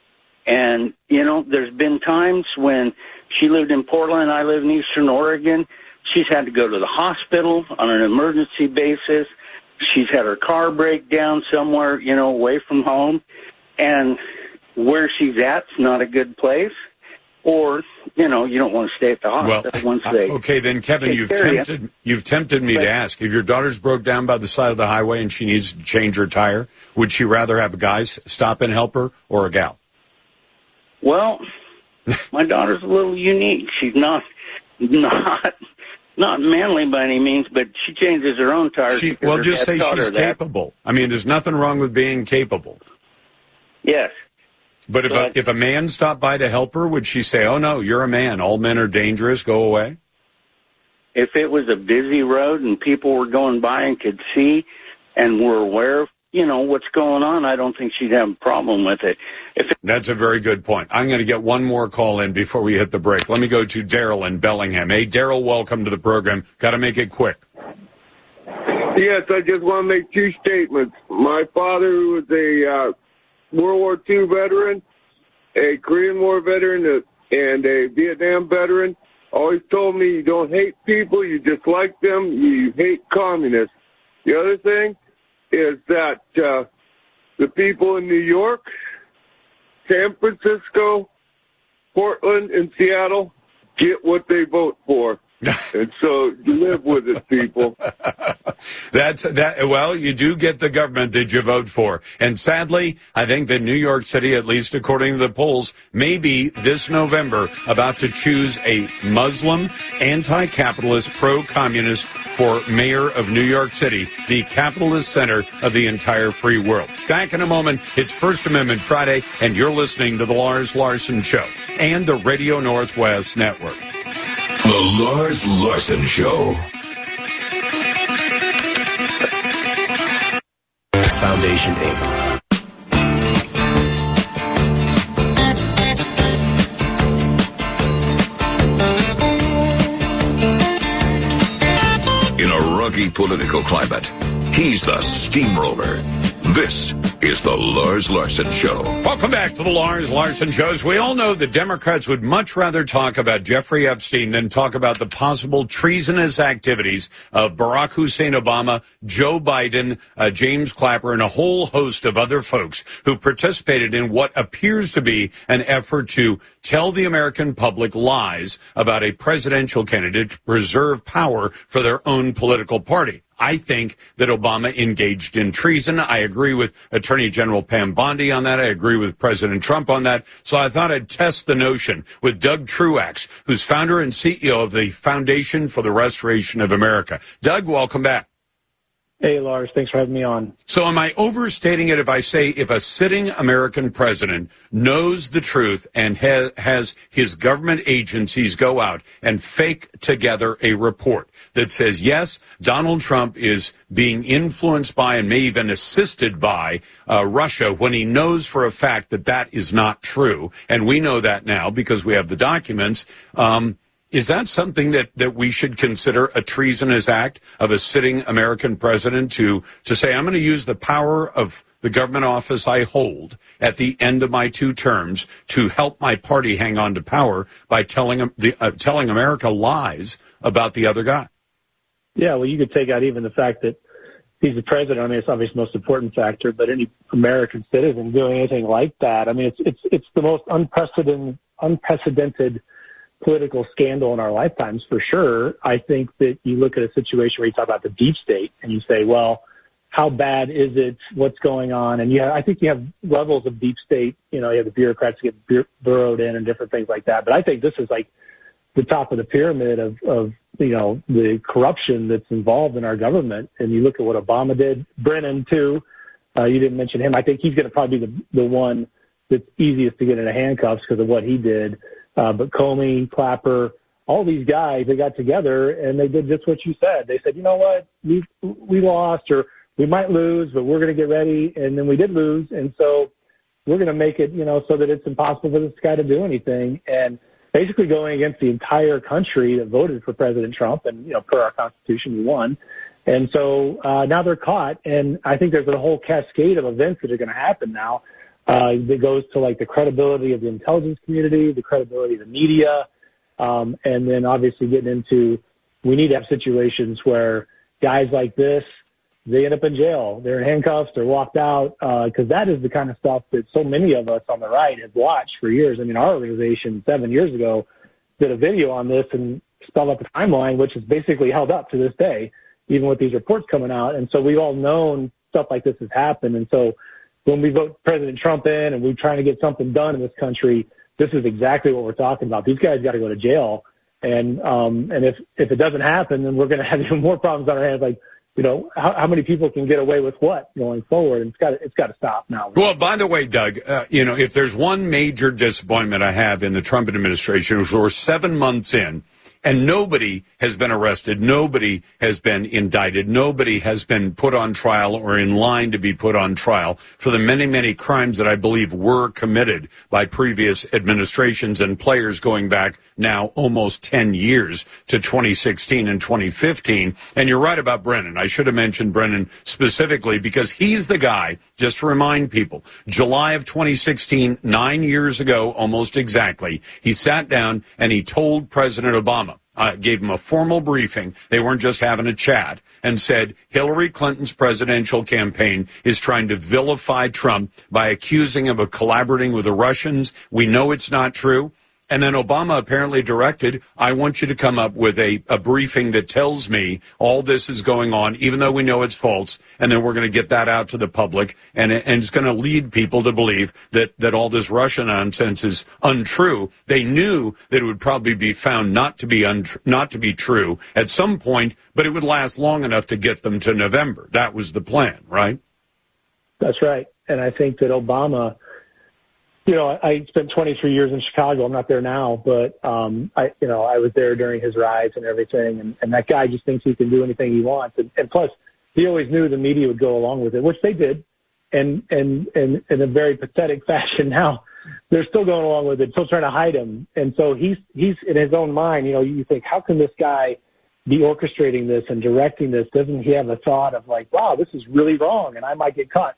And, you know, there's been times when she lived in Portland, I live in Eastern Oregon. She's had to go to the hospital on an emergency basis. She's had her car break down somewhere, you know, away from home. And where she's at's not a good place. Or, you know, you don't want to stay at the hospital well, once they... Okay, then, Kevin, you've tempted, you've tempted me but, to ask, if your daughter's broke down by the side of the highway and she needs to change her tire, would she rather have a guy stop and help her or a gal? Well, my daughter's a little unique. She's not not not manly by any means, but she changes her own tires. She, well, just say she's capable. I mean, there's nothing wrong with being capable. Yes. But if but, a, if a man stopped by to help her, would she say, oh, no, you're a man. All men are dangerous. Go away? If it was a busy road and people were going by and could see and were aware of, you know, what's going on, I don't think she'd have a problem with it. If it- That's a very good point. I'm going to get one more call in before we hit the break. Let me go to Daryl in Bellingham. Hey, Daryl, welcome to the program. Got to make it quick. Yes, I just want to make two statements. My father, who was a uh, World War Two veteran, a Korean War veteran, and a Vietnam veteran, always told me you don't hate people, you just like them, you hate communists. The other thing is that uh, the people in New York, San Francisco, Portland, and Seattle get what they vote for. And so live with it, people. That's that. Well, you do get the government that you vote for. And sadly, I think that New York City, at least according to the polls, may be this November about to choose a Muslim, anti-capitalist, pro-communist for mayor of New York City, the capitalist center of the entire free world. Back in a moment. It's First Amendment Friday, and you're listening to the Lars Larson Show and the Radio Northwest Network. The Lars Larson Show. Foundation, Incorporated. In a rocky political climate, he's the steamroller. This is the Lars Larson Show. Welcome back to the Lars Larson Show. As we all know, the Democrats would much rather talk about Jeffrey Epstein than talk about the possible treasonous activities of Barack Hussein Obama, Joe Biden, uh, James Clapper, and a whole host of other folks who participated in what appears to be an effort to tell the American public lies about a presidential candidate to preserve power for their own political party. I think that Obama engaged in treason. I agree with Attorney General Pam Bondi on that. I agree with President Trump on that. So I thought I'd test the notion with Doug Truax, who's founder and C E O of the Foundation for the Restoration of America. Doug, welcome back. Hey, Lars. Thanks for having me on. So am I overstating it if I say if a sitting American president knows the truth and ha- has his government agencies go out and fake together a report that says, yes, Donald Trump is being influenced by and may even assisted by uh, Russia, when he knows for a fact that that is not true, and we know that now because we have the documents, um, is that something that, that we should consider a treasonous act of a sitting American president to, to say, I'm going to use the power of the government office I hold at the end of my two terms to help my party hang on to power by telling, the, uh, telling America lies about the other guy? Yeah, well, you could take out even the fact that he's the president. I mean, it's obviously the most important factor, but any American citizen doing anything like that, I mean, it's it's it's the most unprecedented unprecedented political scandal in our lifetimes, for sure. I think that you look at a situation where you talk about the deep state and you say, well, how bad is it? What's going on? And you have, I think you have levels of deep state. You know, you have the bureaucrats get bur- burrowed in and different things like that. But I think this is like the top of the pyramid of, of, you know, the corruption that's involved in our government. And you look at what Obama did, Brennan too. Uh, you didn't mention him. I think he's going to probably be the, the one that's easiest to get into handcuffs because of what he did. Uh, but Comey, Clapper, all these guys, they got together and they did just what you said. They said, you know what, we we lost, or we might lose, but we're going to get ready. And then we did lose. And so we're going to make it, you know, so that it's impossible for this guy to do anything. And basically going against the entire country that voted for President Trump. And, you know, per our Constitution, we won. And so uh, now they're caught. And I think there's a whole cascade of events that are going to happen now. Uh, that goes to like the credibility of the intelligence community, the credibility of the media, um, and then obviously getting into, we need to have situations where guys like this, they end up in jail. They're in handcuffs, they're walked out, because uh, that is the kind of stuff that so many of us on the right have watched for years. I mean, our organization seven years ago did a video on this and spelled out the timeline, which is basically held up to this day, even with these reports coming out. And so we've all known stuff like this has happened. And so when we vote President Trump in and we're trying to get something done in this country, this is exactly what we're talking about. These guys got to go to jail. And um, and if, if it doesn't happen, then we're going to have even more problems on our hands. Like, you know, how, how many people can get away with what going forward? And it's got it's got to stop now. Well, by the way, Doug, uh, you know, if there's one major disappointment I have in the Trump administration, is we're seven months in, and nobody has been arrested. Nobody has been indicted. Nobody has been put on trial or in line to be put on trial for the many, many crimes that I believe were committed by previous administrations and players going back now almost ten years to twenty sixteen and twenty fifteen. And you're right about Brennan. I should have mentioned Brennan specifically because he's the guy, just to remind people, July of twenty sixteen, nine years ago, almost exactly, he sat down and he told President Obama, Uh, gave him a formal briefing. They weren't just having a chat, and said Hillary Clinton's presidential campaign is trying to vilify Trump by accusing him of collaborating with the Russians. We know it's not true. And then Obama apparently directed, I want you to come up with a, a briefing that tells me all this is going on, even though we know it's false. And then we're going to get that out to the public. And, it, and it's going to lead people to believe that, that all this Russia nonsense is untrue. They knew that it would probably be found not to be un, not to be true at some point, but it would last long enough to get them to November. That was the plan, right? That's right. And I think that Obama, you know, I spent twenty-three years in Chicago. I'm not there now, but, um, I, you know, I was there during his rise and everything. And, and that guy just thinks he can do anything he wants. And, and plus, he always knew the media would go along with it, which they did. And, and, and in a very pathetic fashion now, they're still going along with it, still trying to hide him. And so he's, he's in his own mind, you know, you think, how can this guy be orchestrating this and directing this? Doesn't he have a thought of like, wow, this is really wrong and I might get caught?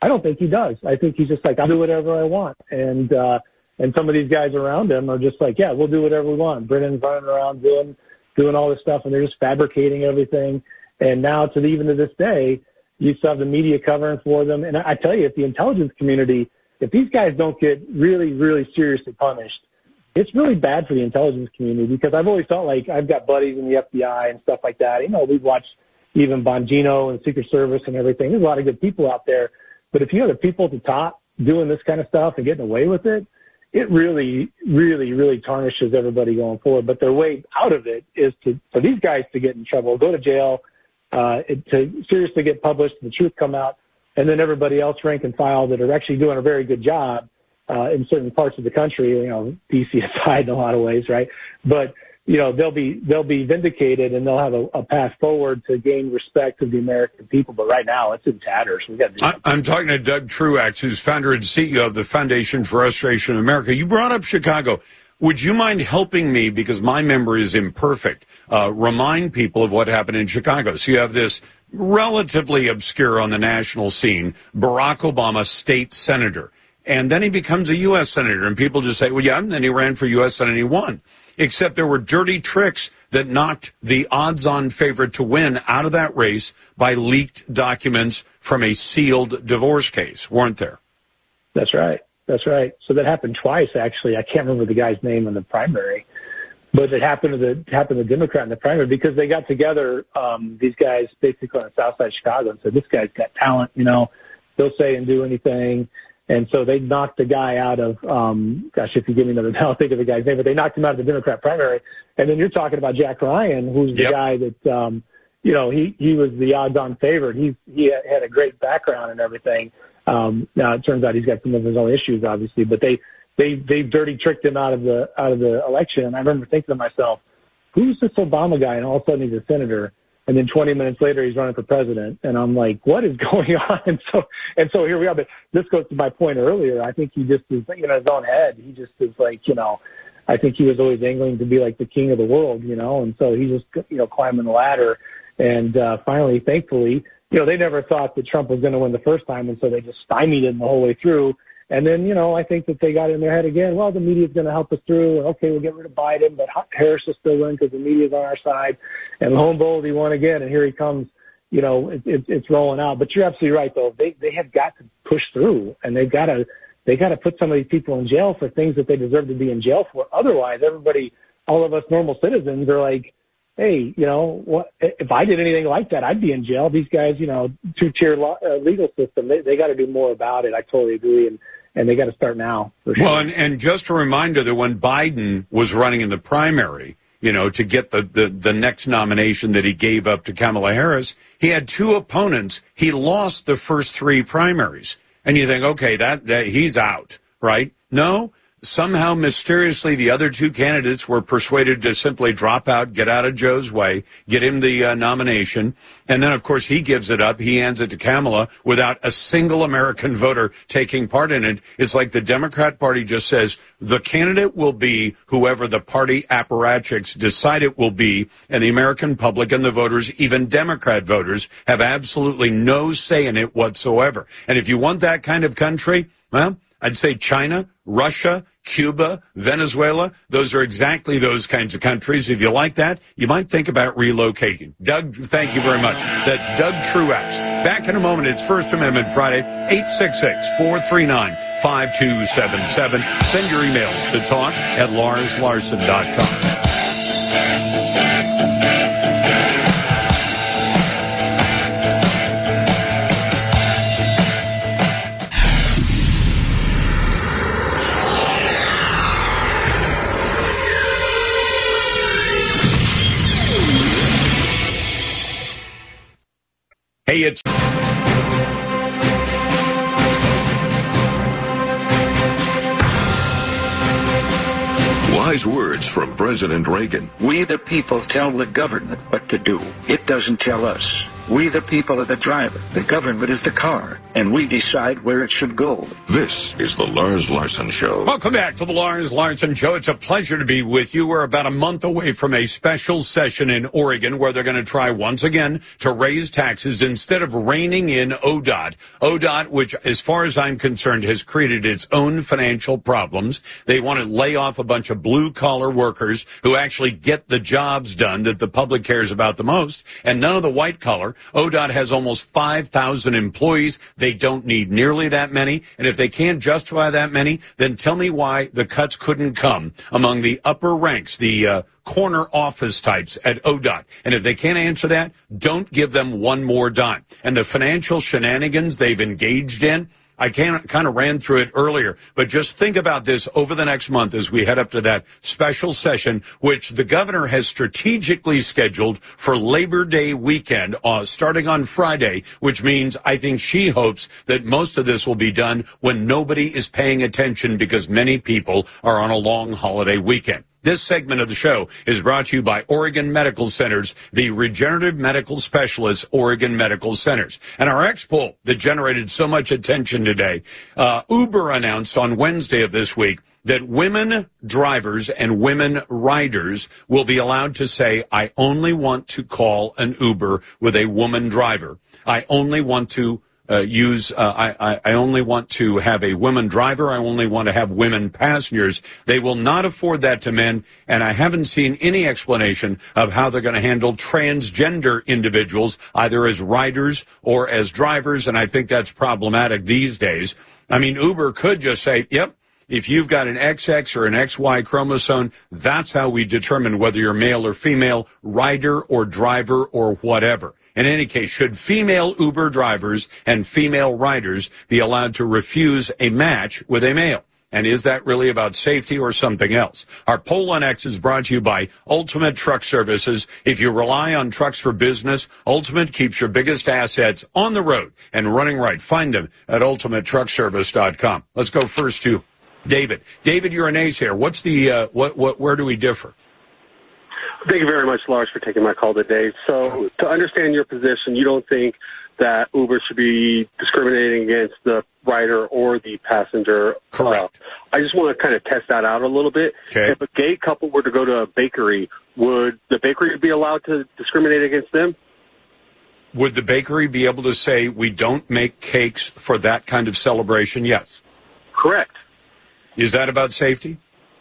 I don't think he does. I think he's just like, I'll do whatever I want. And, uh, and some of these guys around him are just like, yeah, we'll do whatever we want. Brennan's running around doing, doing all this stuff, and they're just fabricating everything. And now, to the, even to this day, you still have the media covering for them. And I, I tell you, if the intelligence community, if these guys don't get really, really seriously punished, it's really bad for the intelligence community, because I've always felt like I've got buddies in the F B I and stuff like that. You know, we've watched even Bongino and Secret Service and everything. There's a lot of good people out there. But if you have the people at the top doing this kind of stuff and getting away with it, it really, really, really tarnishes everybody going forward. But their way out of it is to, for these guys to get in trouble, go to jail, uh, to seriously get published, the truth come out, and then everybody else rank and file that are actually doing a very good job uh, in certain parts of the country, you know, D C aside in a lot of ways, right? But, you know, they'll be they'll be vindicated, and they'll have a, a path forward to gain respect of the American people. But right now, it's in tatters. We got. I, I'm talking to Doug Truax, who's founder and C E O of the Foundation for Restoration in America. You brought up Chicago. Would you mind helping me, because my memory is imperfect, uh, remind people of what happened in Chicago? So you have this relatively obscure on the national scene, Barack Obama, state senator. And then he becomes a U S senator, and people just say, well, yeah, and then he ran for U S Senate and he won. Except there were dirty tricks that knocked the odds-on favorite to win out of that race by leaked documents from a sealed divorce case, weren't there? That's right. That's right. So that happened twice, actually. I can't remember the guy's name in the primary, but it happened to the happened to the Democrat in the primary, because they got together, um, these guys basically on the south side of Chicago, and said, this guy's got talent, you know, he'll say and do anything. And so they knocked the guy out of, um, gosh, if you give me another, I'll think of the guy's name, but they knocked him out of the Democrat primary. And then you're talking about Jack Ryan, who's the yep. guy that, um, you know, he, he was the odds-on favorite. He, he had a great background and everything. Um, now it turns out he's got some of his own issues, obviously, but they, they, they dirty tricked him out of the, out of the election. And I remember thinking to myself, who's this Obama guy? And all of a sudden he's a senator. And then twenty minutes later, he's running for president. And I'm like, what is going on? And so, and so here we are. But this goes to my point earlier. I think he just is, you know, his own head. He just is like, you know, I think he was always angling to be like the king of the world, you know, and so he's just, you know, climbing the ladder. And uh, finally, thankfully, you know, they never thought that Trump was going to win the first time. And so they just stymied him the whole way through. And then, you know, I think that they got in their head again, well, the media's going to help us through. And, okay, we'll get rid of Biden, but Harris will still win because the media's on our side. And lo and behold, he won again, and here he comes. You know, it, it, it's rolling out. But you're absolutely right, though. They they have got to push through, and they've got to they got to put some of these people in jail for things that they deserve to be in jail for. Otherwise, everybody, all of us normal citizens, are like, hey, you know, what if I did anything like that, I'd be in jail. These guys, you know, two-tier law, uh, legal system, they they got to do more about it. I totally agree. And And they got to start now. For sure. Well, and, and just a reminder that when Biden was running in the primary, you know, to get the, the, the next nomination that he gave up to Kamala Harris, he had two opponents. He lost the first three primaries. And you think, okay, that, that he's out, right? No. Somehow, mysteriously, the other two candidates were persuaded to simply drop out, get out of Joe's way, get him the uh, nomination. And then, of course, he gives it up. He hands it to Kamala without a single American voter taking part in it. It's like the Democrat Party just says the candidate will be whoever the party apparatchiks decide it will be. And the American public and the voters, even Democrat voters, have absolutely no say in it whatsoever. And if you want that kind of country, well, I'd say China, Russia, Cuba, Venezuela, those are exactly those kinds of countries. If you like that, you might think about relocating. Doug, thank you very much. That's Doug Truax. Back in a moment. It's First Amendment Friday, eight six six, four three nine, five two seven seven. Send your emails to talk at lars larson dot com. Hey, it's wise words from President Reagan. We the people tell the government what to do. It doesn't tell us. We the people are the driver. The government is the car. and we decide where it should go. This is the Lars Larson Show. Welcome back to the Lars Larson Show. It's a pleasure to be with you. We're about a month away from a special session in Oregon where they're going to try once again to raise taxes instead of reining in O D O T. O D O T, which, as far as I'm concerned, has created its own financial problems. They want to lay off a bunch of blue-collar workers who actually get the jobs done that the public cares about the most, and none of the white-collar. O D O T has almost five thousand employees. They don't need nearly that many, and if they can't justify that many, then tell me why the cuts couldn't come among the upper ranks, the uh, corner office types at O D O T. And if they can't answer that, don't give them one more dime. And the financial shenanigans they've engaged in, I can, kind of ran through it earlier, but just think about this over the next month as we head up to that special session, which the governor has strategically scheduled for Labor Day weekend, uh, starting on Friday, which means I think she hopes that most of this will be done when nobody is paying attention because many people are on a long holiday weekend. This segment of the show is brought to you by Oregon Medical Centers, the regenerative medical specialists, Oregon Medical Centers. And our X poll that generated so much attention today, uh, Uber announced on Wednesday of this week that women drivers and women riders will be allowed to say, I only want to call an Uber with a woman driver. I only want to Uh, use, uh, I, I only want to have a woman driver. I only want to have women passengers. They will not afford that to men, and I haven't seen any explanation of how they're going to handle transgender individuals, either as riders or as drivers, and I think that's problematic these days. I mean, Uber could just say, yep, if you've got an X X or an X Y chromosome, that's how we determine whether you're male or female, rider or driver or whatever. In any case, should female Uber drivers and female riders be allowed to refuse a match with a male? And is that really about safety or something else? Our poll on X is brought to you by Ultimate Truck Services. If you rely on trucks for business, Ultimate keeps your biggest assets on the road and running right. Find them at ultimate truck service dot com. Let's go first to David. David, you're an ace here. What's the, uh, what, what, where do we differ? Thank you very much, Lars, for taking my call today. So to understand your position, you don't think that Uber should be discriminating against the rider or the passenger. Correct. Uh, I just want to kind of test that out a little bit. Okay. If a gay couple were to go to a bakery, would the bakery be allowed to discriminate against them? Would the bakery be able to say, we don't make cakes for that kind of celebration? Yes. Correct. Is that about safety?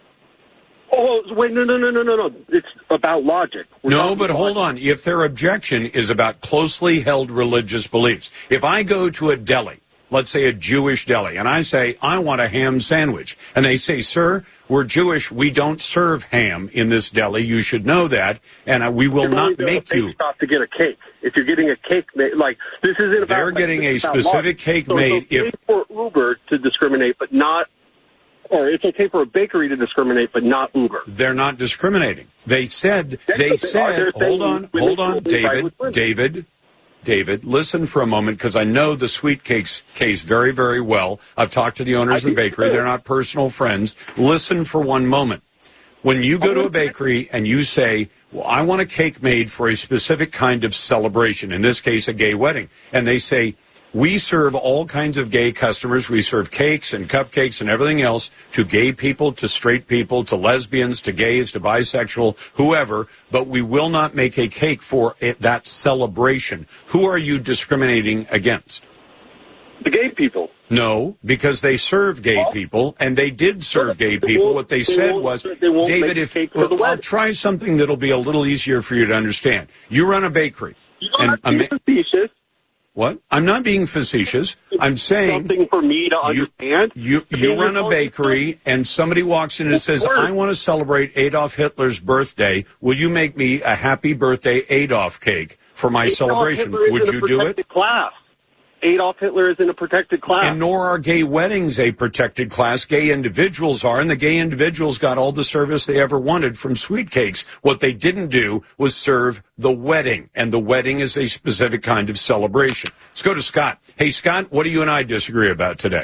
Oh, wait, no, no, no, no, no, no. It's about logic. We're no, but hold on. If their objection is about closely held religious beliefs, if I go to a deli, let's say a Jewish deli, and I say, I want a ham sandwich, and they say, sir, we're Jewish, we don't serve ham in this deli, you should know that, and uh, we will not make you. Stop to get a cake. If you're getting a cake made, like, this isn't about... They're getting a specific cake made. So it's okay for Uber to discriminate, but not... Or it's okay for a bakery to discriminate, but not Uber. They're not discriminating. They said, they said, hold on, hold on, David, David, David, listen for a moment, because I know the Sweet Cakes case very, very well. I've talked to the owners of the bakery. They're not personal friends. Listen for one moment. When you go to a bakery and you say, well, I want a cake made for a specific kind of celebration, in this case, a gay wedding, and they say, we serve all kinds of gay customers. We serve cakes and cupcakes and everything else to gay people, to straight people, to lesbians, to gays, to bisexual, whoever, but we will not make a cake for it, that celebration. Who are you discriminating against? The gay people. No, because they serve gay people, and they did serve gay people. What they said was, David, if well, I'll try something that'll be a little easier for you to understand. You run a bakery. You don't have to be facetious. What? I'm not being facetious. I'm saying something for me to understand. You you, you run a bakery and somebody walks in and says, "I want to celebrate Adolf Hitler's birthday. Will you make me a happy birthday Adolf cake for my Adolf celebration?" Hitler Would you do it? Class. Adolf Hitler is in a protected class. And nor are gay weddings a protected class. Gay individuals are, and the gay individuals got all the service they ever wanted from Sweet Cakes. What they didn't do was serve the wedding, and the wedding is a specific kind of celebration. Let's go to Scott. Hey, Scott, what do you and I disagree about today?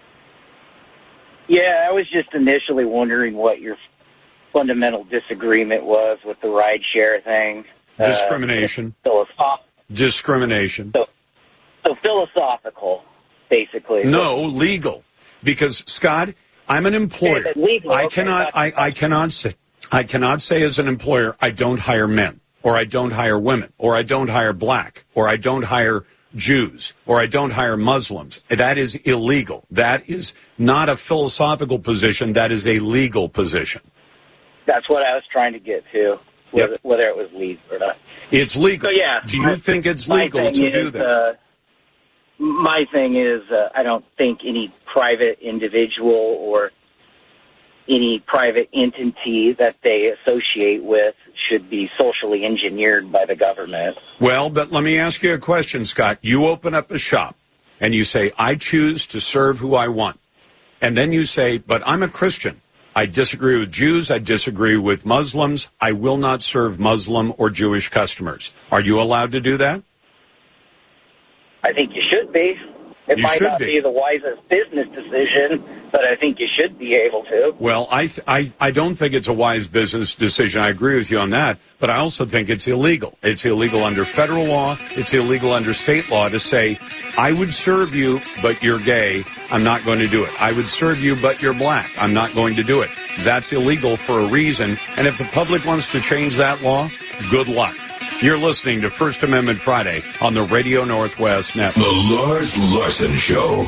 Yeah, I was just initially wondering what your fundamental disagreement was with the rideshare thing. Discrimination. Uh, philosoph- Discrimination. So, so philosophical. basically. No, legal. Because, Scott, I'm an employer. Okay, legal, I okay, cannot, I, I cannot say, I cannot say as an employer, I don't hire men, or I don't hire women, or I don't hire black, or I don't hire Jews, or I don't hire Muslims. That is illegal. That is not a philosophical position. That is a legal position. That's what I was trying to get to, whether, Yep. whether it was legal or not. It's legal. So, yeah. Do you think it's My legal thing to is, do that? Uh, my thing is, uh, I don't think any private individual or any private entity that they associate with should be socially engineered by the government. Well, but let me ask you a question, Scott. You open up a shop and you say, I choose to serve who I want. And then you say, but I'm a Christian. I disagree with Jews. I disagree with Muslims. I will not serve Muslim or Jewish customers. Are you allowed to do that? I think you should be. It You might should not be. be the wisest business decision, but I think you should be able to. Well, I, th- I I don't think it's a wise business decision. I agree with you on that, but I also think it's illegal. It's illegal under federal law. It's illegal under state law to say, I would serve you, but you're gay. I'm not going to do it. I would serve you, but you're black. I'm not going to do it. That's illegal for a reason. And if the public wants to change that law, good luck. You're listening to First Amendment Friday on the Radio Northwest Network. The Lars Larson Show.